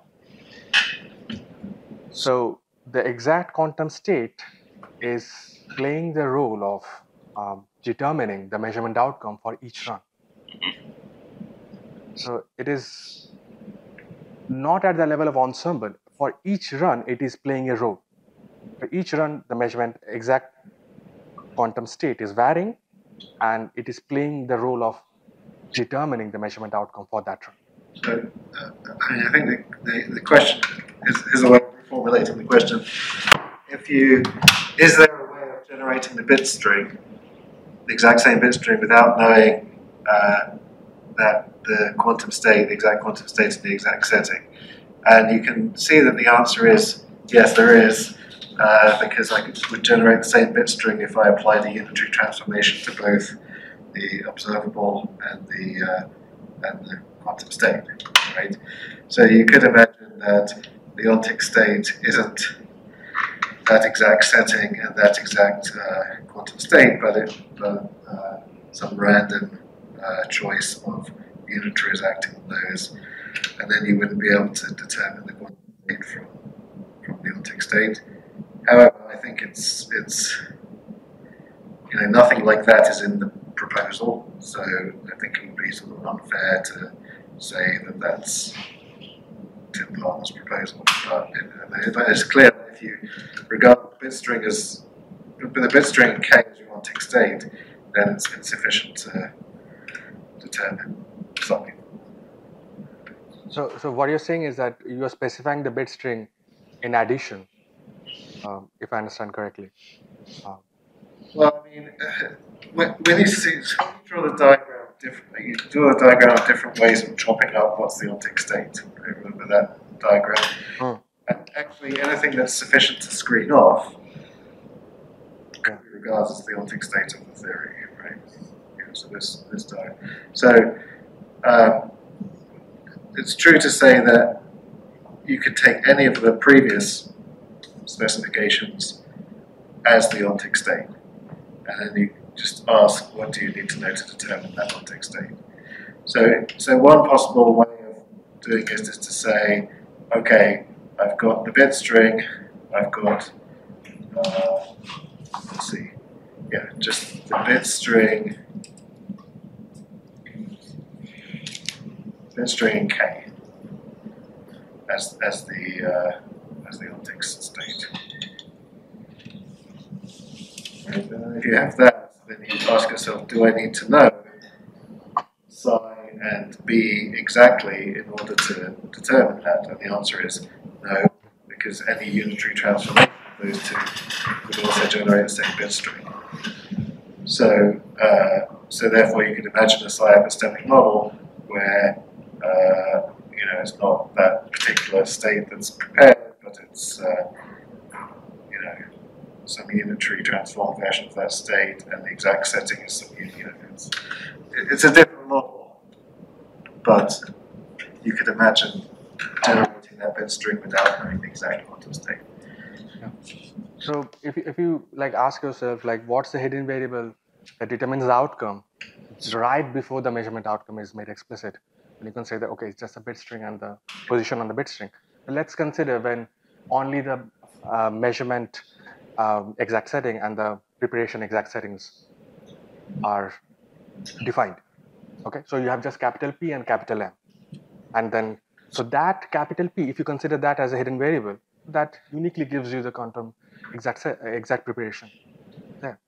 So the exact quantum state is playing the role of determining the measurement outcome for each run. So it is not at the level of ensemble. For each run, it is playing a role. For each run, the measurement exact quantum state is varying, and it is playing the role of determining the measurement outcome for that run. So, I think the question is a way of reformulating the question. Is there a way of generating the bit string, the exact same bit string, without knowing that the quantum state, the exact quantum state, is the exact setting? And you can see that the answer is yes, there is, because I would generate the same bit string if I applied a unitary transformation to both the observable and the quantum state, right? So you could imagine that the ontic state isn't that exact setting and that exact quantum state, but some random choice of unitaries acting on those, and then you wouldn't be able to determine the quantum state from the ontic state. However, I think it's nothing like that is in the proposal, so I think it would be sort of unfair to say that that's Tim Palmer's proposal. But it's clear that if you regard the bit string as the bit string K as your ontic state, then it's insufficient to determine something. So what you're saying is that you are specifying the bit string in addition, if I understand correctly. Well, I mean, when you draw the diagram differently, you draw the diagram of different ways of chopping up what's the ontic state. Remember that diagram? Oh. And actually, anything that's sufficient to screen off can be regarded as the ontic state of the theory, right? Yeah, so this diagram. So it's true to say that you could take any of the previous specifications as the ontic state, and then you just ask, what do you need to know to determine that ontic state? So one possible way of doing this is to say, okay, I've got the bit string, I've got, let's see, yeah, just the bit string K as the ontic state. And if you have that, then you ask yourself, do I need to know psi and B exactly in order to determine that? And the answer is no, because any unitary transformation of those two would also generate the same bit string. So therefore you can imagine a psi epistemic model where it's not that particular state that's prepared, but it's some unitary transformed version of that state, and the exact setting is some it's a different model, but you could imagine generating that bit string without knowing the exact quantum state. Yeah. So if you ask yourself what's the hidden variable that determines the outcome, it's right before the measurement outcome is made explicit. And you can say that okay, it's just a bit string and the position on the bit string. But let's consider when only the measurement exact setting and the preparation exact settings are defined. Okay, so you have just capital P and capital M, and then so that capital P, if you consider that as a hidden variable, that uniquely gives you the quantum exact preparation there.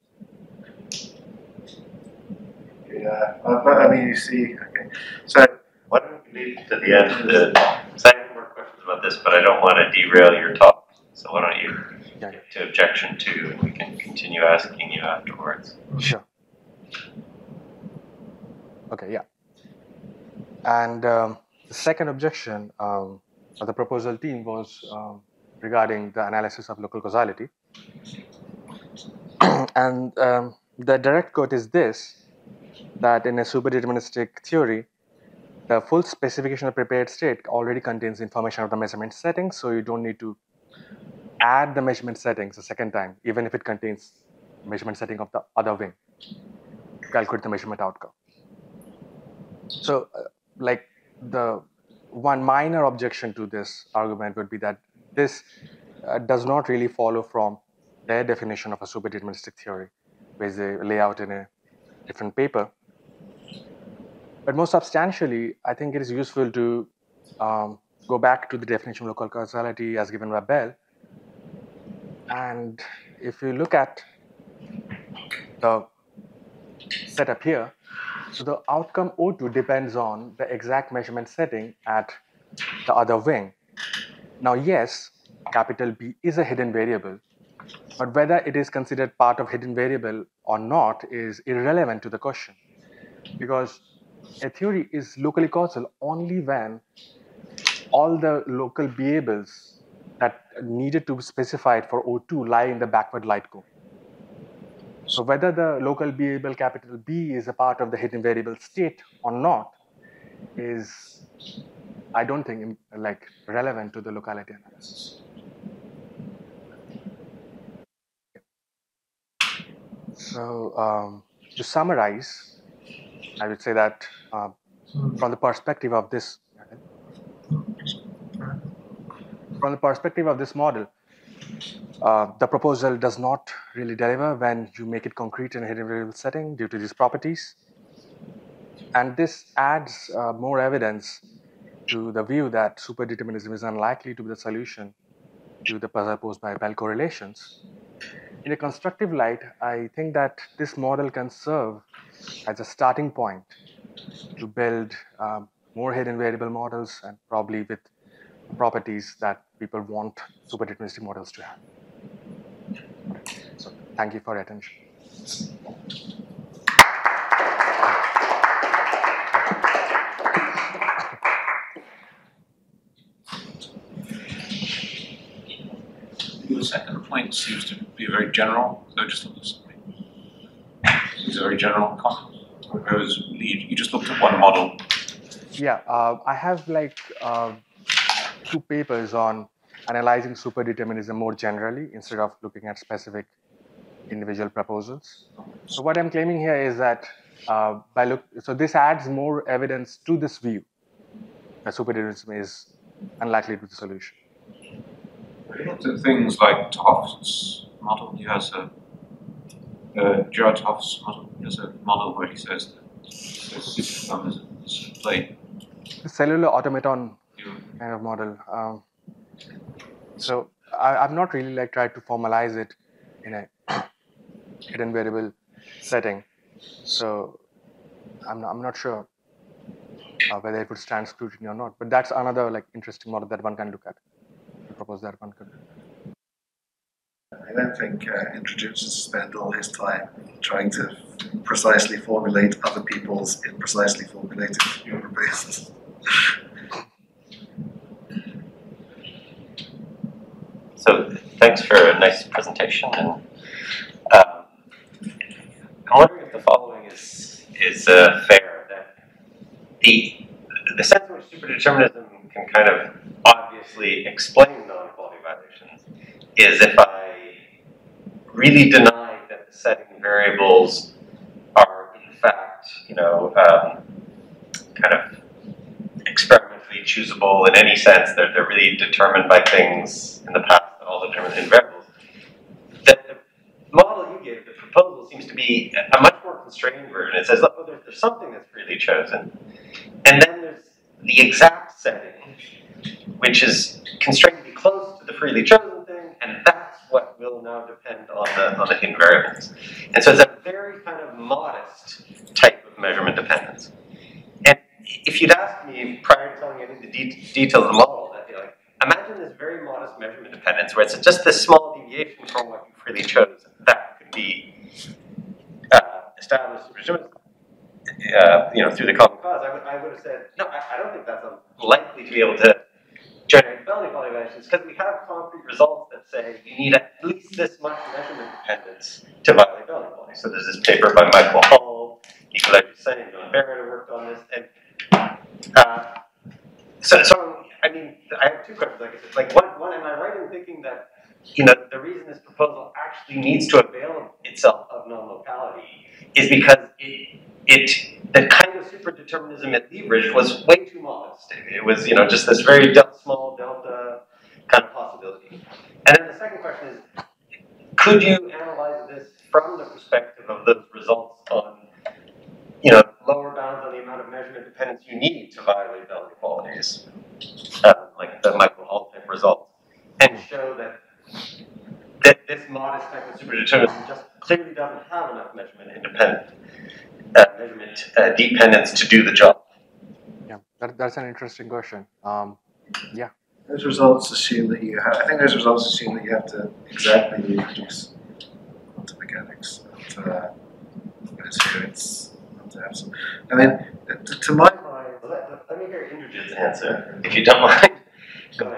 Yeah, but I mean, you see, okay. So Why don't we leave to the end? Because I have more questions about this, but I don't want to derail your talk. So why don't you Yeah. get to objection 2, and we can continue asking you afterwards. Sure. Okay, yeah. And the second objection of the proposal team was regarding the analysis of local causality. And the direct quote is this, that in a superdeterministic theory, the full specification of prepared state already contains information of the measurement settings, so you don't need to add the measurement settings a second time, even if it contains measurement setting of the other wing, to calculate the measurement outcome. So, like, the one minor objection to this argument would be that this does not really follow from their definition of a superdeterministic theory, which they lay out in a different paper. But more substantially, I think it is useful to go back to the definition of local causality as given by Bell. And if you look at the setup here, so the outcome O2 depends on the exact measurement setting at the other wing. Now, yes, capital B is a hidden variable, but whether it is considered part of hidden variable or not is irrelevant to the question, because a theory is locally causal only when all the local variables that needed to be specified for O2 lie in the backward light cone. So whether the local variable capital B is a part of the hidden variable state or not is, I don't think, like, relevant to the locality analysis. So to summarize, I would say that from the perspective of this model, the proposal does not really deliver when you make it concrete in a hidden variable setting due to these properties. And this adds more evidence to the view that superdeterminism is unlikely to be the solution to the puzzle posed by Bell correlations. In a constructive light, I think that this model can serve as a starting point to build more hidden variable models, and probably with properties that people want superdeterministic models to have. So thank you for your attention. The second point seems to be very general, so just look at something. It's a very general concept. Whereas you just looked at one model. Yeah, I have like 2 papers on analyzing superdeterminism more generally instead of looking at specific individual proposals. So what I'm claiming here is that so this adds more evidence to this view that superdeterminism is unlikely to be the solution. You looked at things like Toft's model. He has Gerard Toft's model. He has a model where he says that the system is a plane. The cellular automaton kind of model. So I've not really like tried to formalize it in a hidden variable setting. So I'm not sure whether it would stand scrutiny or not. But that's another like interesting model that one can look at. I propose that one could. I don't think Introducer should spend all his time trying to precisely formulate other people's imprecisely formulated proposals. So thanks for a nice presentation, and I'm wondering if the following is fair, that the sense in which superdeterminism can kind of obviously explain non-equality violations is if I really deny that the setting variables are in fact, kind of experimentally choosable in any sense. They're really determined by things in the past that all determined in variables. The model you gave, the proposal, seems to be a much more constrained version. It says, oh, there's something that's freely chosen, and then there's the exact setting, which is constrained to be close to the freely chosen thing, and that's what will now depend on the hidden variables. And so it's a very kind of modest type of measurement dependence. And if you'd asked me prior to telling you any of the details of the model, I'd be like, imagine this very modest measurement dependence where it's just this small deviation from what you freely chose. That could be established through the common cause. I would have said, no, I don't think that's likely to be able to generate bell inequality evaluations because we have concrete results that say you need at least this much measurement dependence to violate bell inequality. So there's this paper by Michael Hull, Nikolai Toussaint, and John Barrett who worked on this. And so I mean, I have two questions. Like one, am I right in thinking that the reason this proposal actually needs to avail itself of non-locality is because the kind of superdeterminism it leveraged was way too modest. It was, just this very small delta kind of possibility. And then the second question is, could you analyze this from the perspective of those results on, lower bounds on the amount of measurement dependence you need to violate bell inequalities, like the Michael Hull type results, and show that this modest type of superdeterminism just clearly doesn't have enough measurement dependence to do the job. Yeah, that's an interesting question. Yeah. Those results assume that I think those results assume that you have to exactly reproduce quantum mechanics. It's not absolute. I mean, to my mind. Let me hear Indrajit's answer, if you don't mind. Go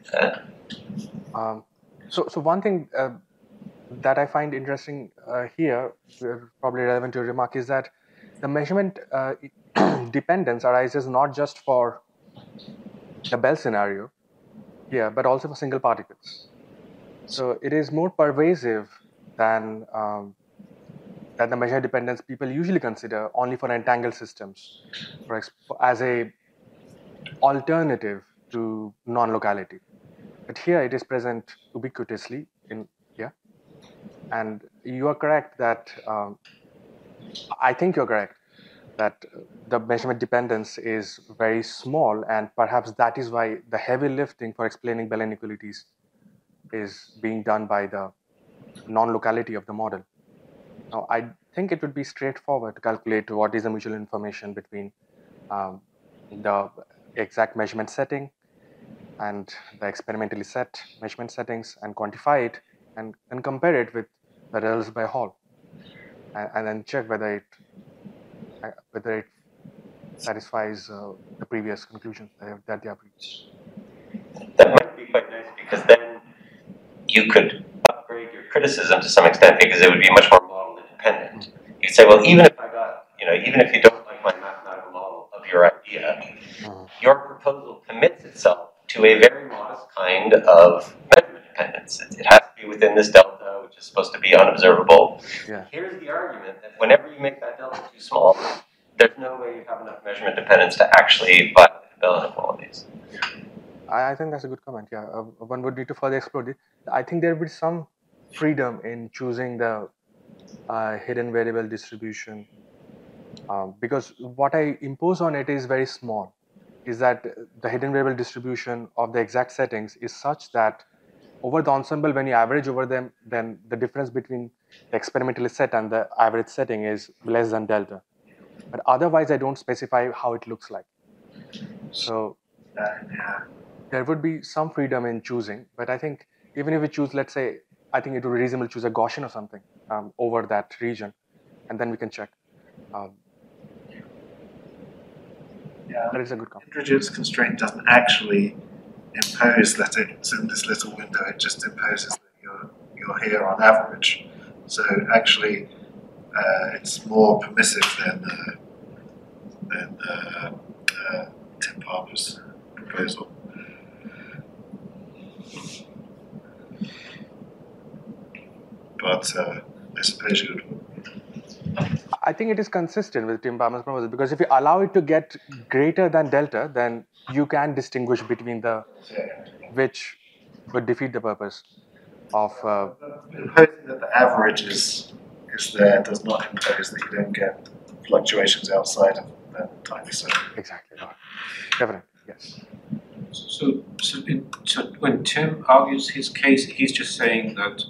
ahead. So one thing that I find interesting here, probably relevant to your remark, is that the measurement dependence arises not just for the Bell scenario here, but also for single particles. So it is more pervasive than the measure dependence people usually consider only for entangled systems, as a alternative to non-locality. But here it is present ubiquitously in here. And you are correct that, I think you're correct, that the measurement dependence is very small, and perhaps that is why the heavy lifting for explaining Bell inequalities is being done by the non-locality of the model. Now, I think it would be straightforward to calculate what is the mutual information between the exact measurement setting and the experimentally set measurement settings, and quantify it and compare it with the results by Hall, and then check whether it satisfies the previous conclusions that they have reached. That might be quite nice, because then you could upgrade your criticism to some extent, because it would be much more model independent. You'd say, well, even if you don't like my mathematical model of your idea, your proposal commits itself to a very modest kind of measurement dependence. It has to be within this delta, which is supposed to be unobservable. Yeah. Here's the argument that whenever you make that delta too small, there's no way you have enough measurement dependence to actually violate Bell inequalities. I think that's a good comment. Yeah, one would need to further explore it. I think there would be some freedom in choosing the hidden variable distribution, because what I impose on it is very small. Is that the hidden variable distribution of the exact settings is such that over the ensemble, when you average over them, then the difference between the experimentally set and the average setting is less than delta. But otherwise, I don't specify how it looks like. So there would be some freedom in choosing, but I think even if we choose, let's say, I think it would be reasonable to choose a Gaussian or something over that region, and then we can check. That is a good comment. Indrajit's constraint doesn't actually impose that it's in this little window. It just imposes that you're here on average. So actually, it's more permissive than Tim Palmer's proposal. But I suppose you would. I think it is consistent with Tim Palmer's proposal, because if you allow it to get greater than delta, then you can distinguish between which would defeat the purpose of. Imposing that the average is there does not impose that you don't get fluctuations outside of that tiny circle. Exactly. Definitely, yes. So when Tim argues his case, he's just saying that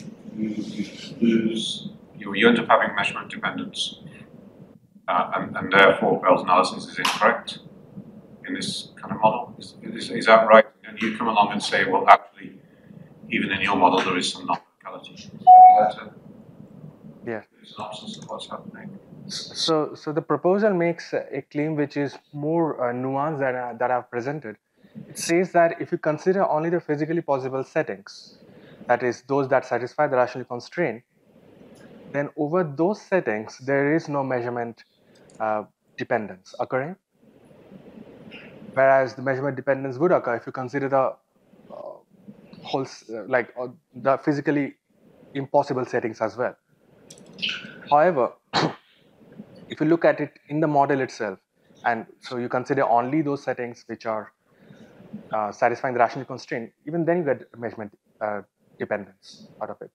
you end up having measurement dependence, and therefore Bell's analysis is incorrect in this kind of model. Is that right? And you come along and say, well, actually, even in your model, there is some non-locality. Yeah. Synopsis of what's happening. So the proposal makes a claim which is more nuanced than that I've presented. It says that if you consider only the physically possible settings, that is, those that satisfy the rational constraint, then over those settings, there is no measurement dependence occurring. Whereas the measurement dependence would occur if you consider the the physically impossible settings as well. However, if you look at it in the model itself, and so you consider only those settings which are satisfying the rational constraint, even then you get measurement dependence out of it.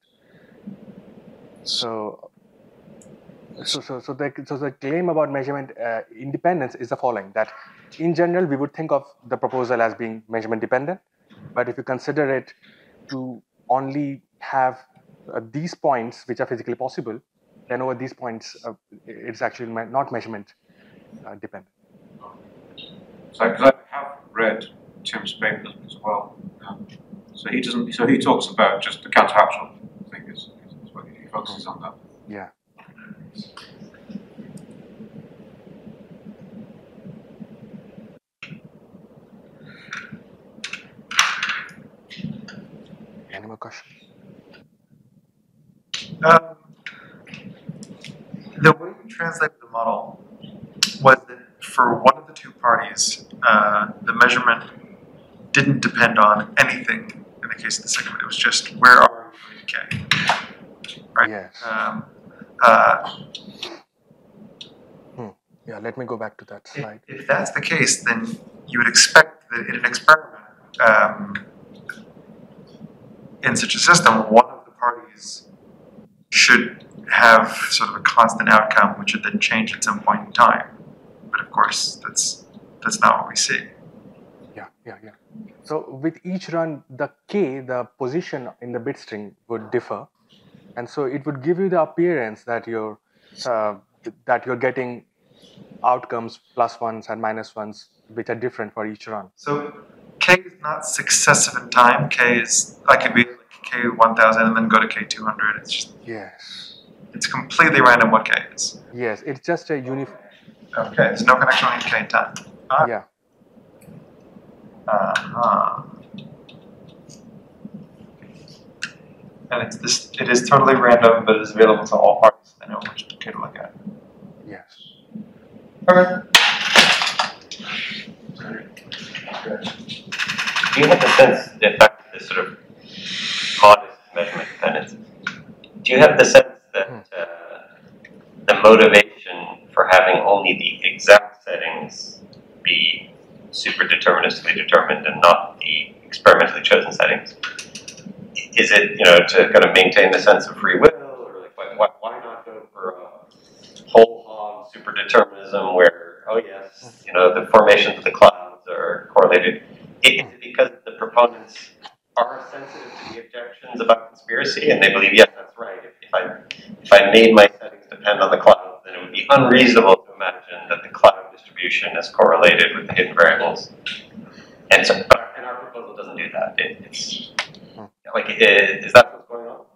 So the claim about measurement independence is the following: that in general we would think of the proposal as being measurement dependent, but if you consider it to only have these points which are physically possible, then over these points it's actually not measurement dependent. So, because I have read Tim's papers as well, so he doesn't. So he talks about just the counterfactual thing. Is what he focuses on that. Yeah. Any more questions? The way you translated the model was that for one of the two parties, the measurement didn't depend on anything in the case of the second one. It was just where are you in K, right? Yes. Yeah, let me go back to that slide. If that's the case, then you would expect that in an experiment, in such a system, one of the parties should have sort of a constant outcome, which would then change at some point in time. But of course, that's not what we see. Yeah. So with each run, the K, the position in the bit string would differ, and so it would give you the appearance that you're getting outcomes plus ones and minus ones, which are different for each run. So K is not successive in time. K is, I could be like K1000 and then go to K200. It's just, Yes. it's completely random what K is. Yes, it's just a uniform. Okay, there's no connection between K and time. Yeah. And it is totally random, but it is available to all parties. I know which K to look at. Yes. Okay. Do you have the sense, in fact, this sort of modest measurement dependence, do you have the sense that the motivation for having only the exact settings be super deterministically determined and not the experimentally chosen settings? Is it, to kind of maintain the sense of free will, or like why not go for a whole hog super determinism where, oh yes, the formations of the clouds are correlated? Is it because the proponents are sensitive to the objections about conspiracy and they believe, yes, that's right. If I made my settings depend on the clouds, then it would be unreasonable to imagine that the cloud distribution is correlated with the hidden variables. And so, and our proposal doesn't do that. It's like, is that what's going on?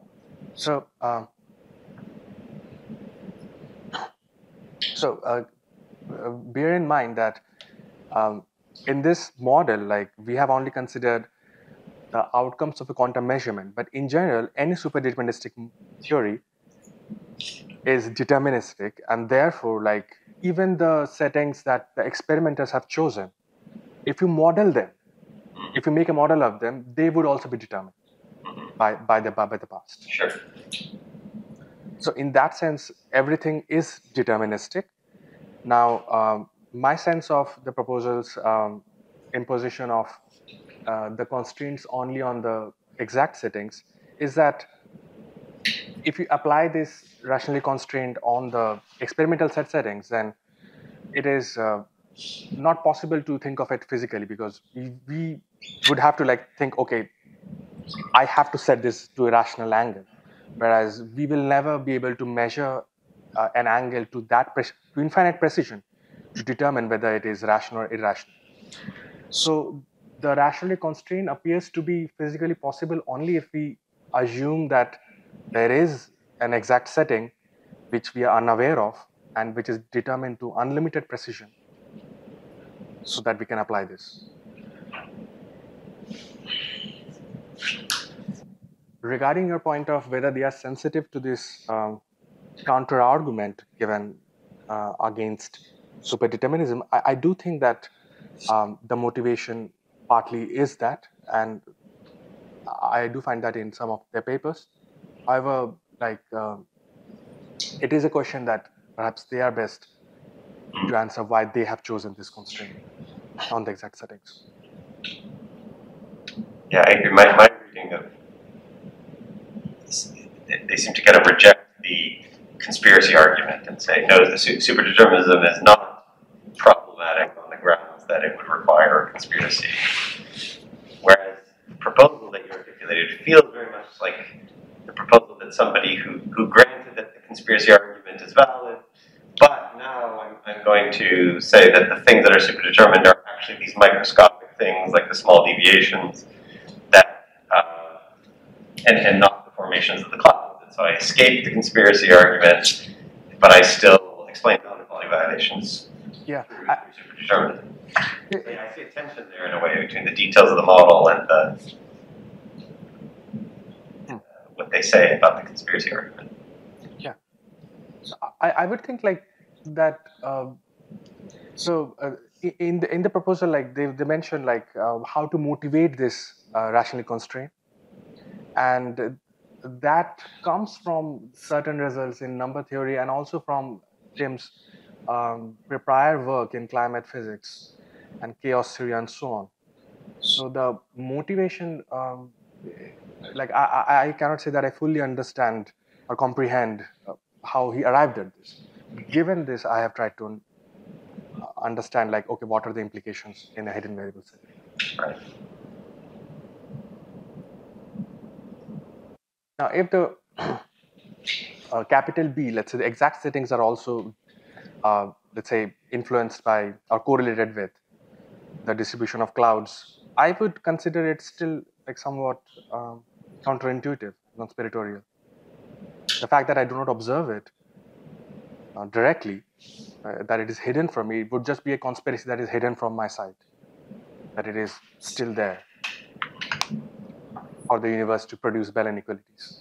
So, bear in mind that in this model, like we have only considered the outcomes of a quantum measurement, but in general, any superdeterministic theory is deterministic, and therefore, like even the settings that the experimenters have chosen, if you model them, if you make a model of them, they would also be determined by the past. Sure. So in that sense, everything is deterministic. Now, my sense of the proposal's imposition of the constraints only on the exact settings is that if you apply this rationally constrained on the experimental set settings, then it is not possible to think of it physically, because we would have to like think, okay, I have to set this to a rational angle, whereas we will never be able to measure an angle to to infinite precision to determine whether it is rational or irrational. So the rationally constraint appears to be physically possible only if we assume that there is an exact setting which we are unaware of and which is determined to unlimited precision, so that we can apply this. Regarding your point of whether they are sensitive to this counter argument given against superdeterminism, I do think that the motivation partly is that, and I do find that in some of their papers. However, like it is a question that perhaps they are best to answer why they have chosen this constraint on the exact settings. Yeah, I agree. My reading of this, they seem to kind of reject the conspiracy argument and say, no, the superdeterminism is not problematic on the grounds that it would require a conspiracy. Whereas the proposal that you articulated feels very much like the proposal that somebody who granted that the conspiracy argument is valid, but now I'm going to say that the things that are superdetermined are actually these microscopic things like the small deviations that, and not the formations of the clouds. And so I escaped the conspiracy argument, but I still explain boundary quality violations. Yeah. Superdeterminism. I see a tension there in a way between the details of the model and what they say about the conspiracy argument. Yeah. I would think like that. In the proposal, like they mentioned like how to motivate this rationally constraint, and that comes from certain results in number theory and also from Tim's prior work in climate physics and chaos theory and so on. So the motivation, like I cannot say that I fully understand or comprehend how he arrived at this. Given this, I have tried to understand like, okay, what are the implications in a hidden variable setting? Right. Now, if the capital B, let's say the exact settings are also, let's say, influenced by or correlated with the distribution of clouds, I would consider it still like somewhat counterintuitive, conspiratorial. The fact that I do not observe it directly, that it is hidden from me, would just be a conspiracy that is hidden from my sight, that it is still there for the universe to produce Bell inequalities.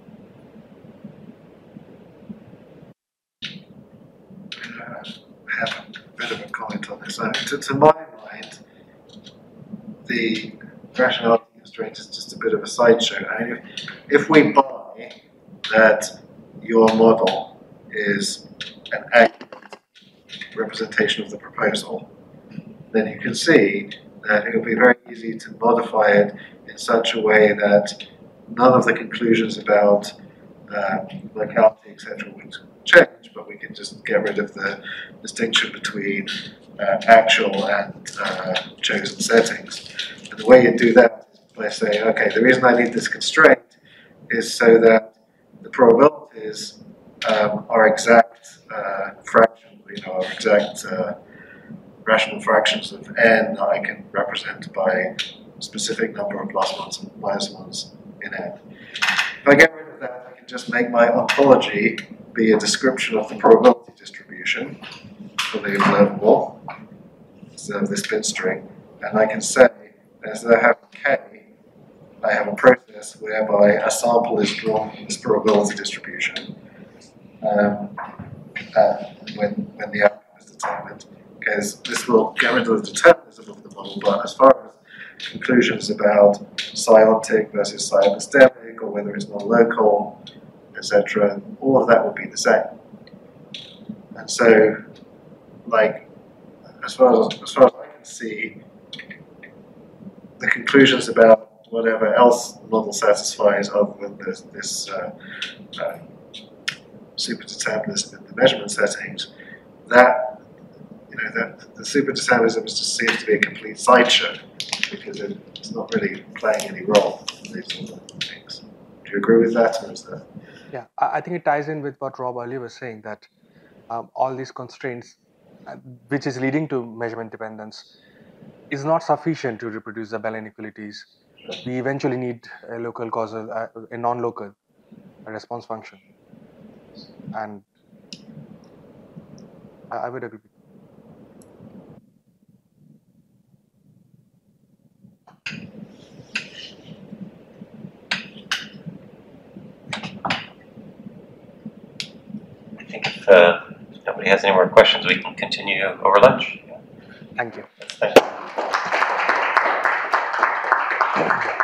I have a bit of a comment on this. To my mind, the rationality constraint is just a bit of a sideshow. I mean, if we buy that your model is an accurate representation of the proposal, then you can see that it will be very easy to modify it in such a way that none of the conclusions about locality, etc., would change, but we can just get rid of the distinction between actual and chosen settings. And the way you do that is by saying, okay, the reason I need this constraint is so that the probabilities are exact fractions, or exact rational fractions of n that I can represent by a specific number of plus ones and minus ones in n. If I get rid of that, I can just make my ontology be a description of the probability distribution for the observable, instead of this bit string, and I can say, as I have k, I have a process whereby a sample is drawn from this probability distribution when the outcome is determined, because this will get rid of the determinism of the model, but as far as conclusions about psiontic versus psiepistemic, or whether it's non-local, etc., all of that will be the same. And so, like, as far as I can see, the conclusions about whatever else the model satisfies other than this superdeterminism in the measurement settings, that that the superdeterminism just seems to be a complete sideshow because it's not really playing any role in these sort of things. Do you agree with that, or is that? Yeah, I think it ties in with what Rob earlier was saying, that all these constraints, which is leading to measurement dependence, is not sufficient to reproduce the Bell inequalities. We eventually need a local causal, a non-local response function, and I would agree. I think if nobody has any more questions, we can continue over lunch. Thank you. Thanks.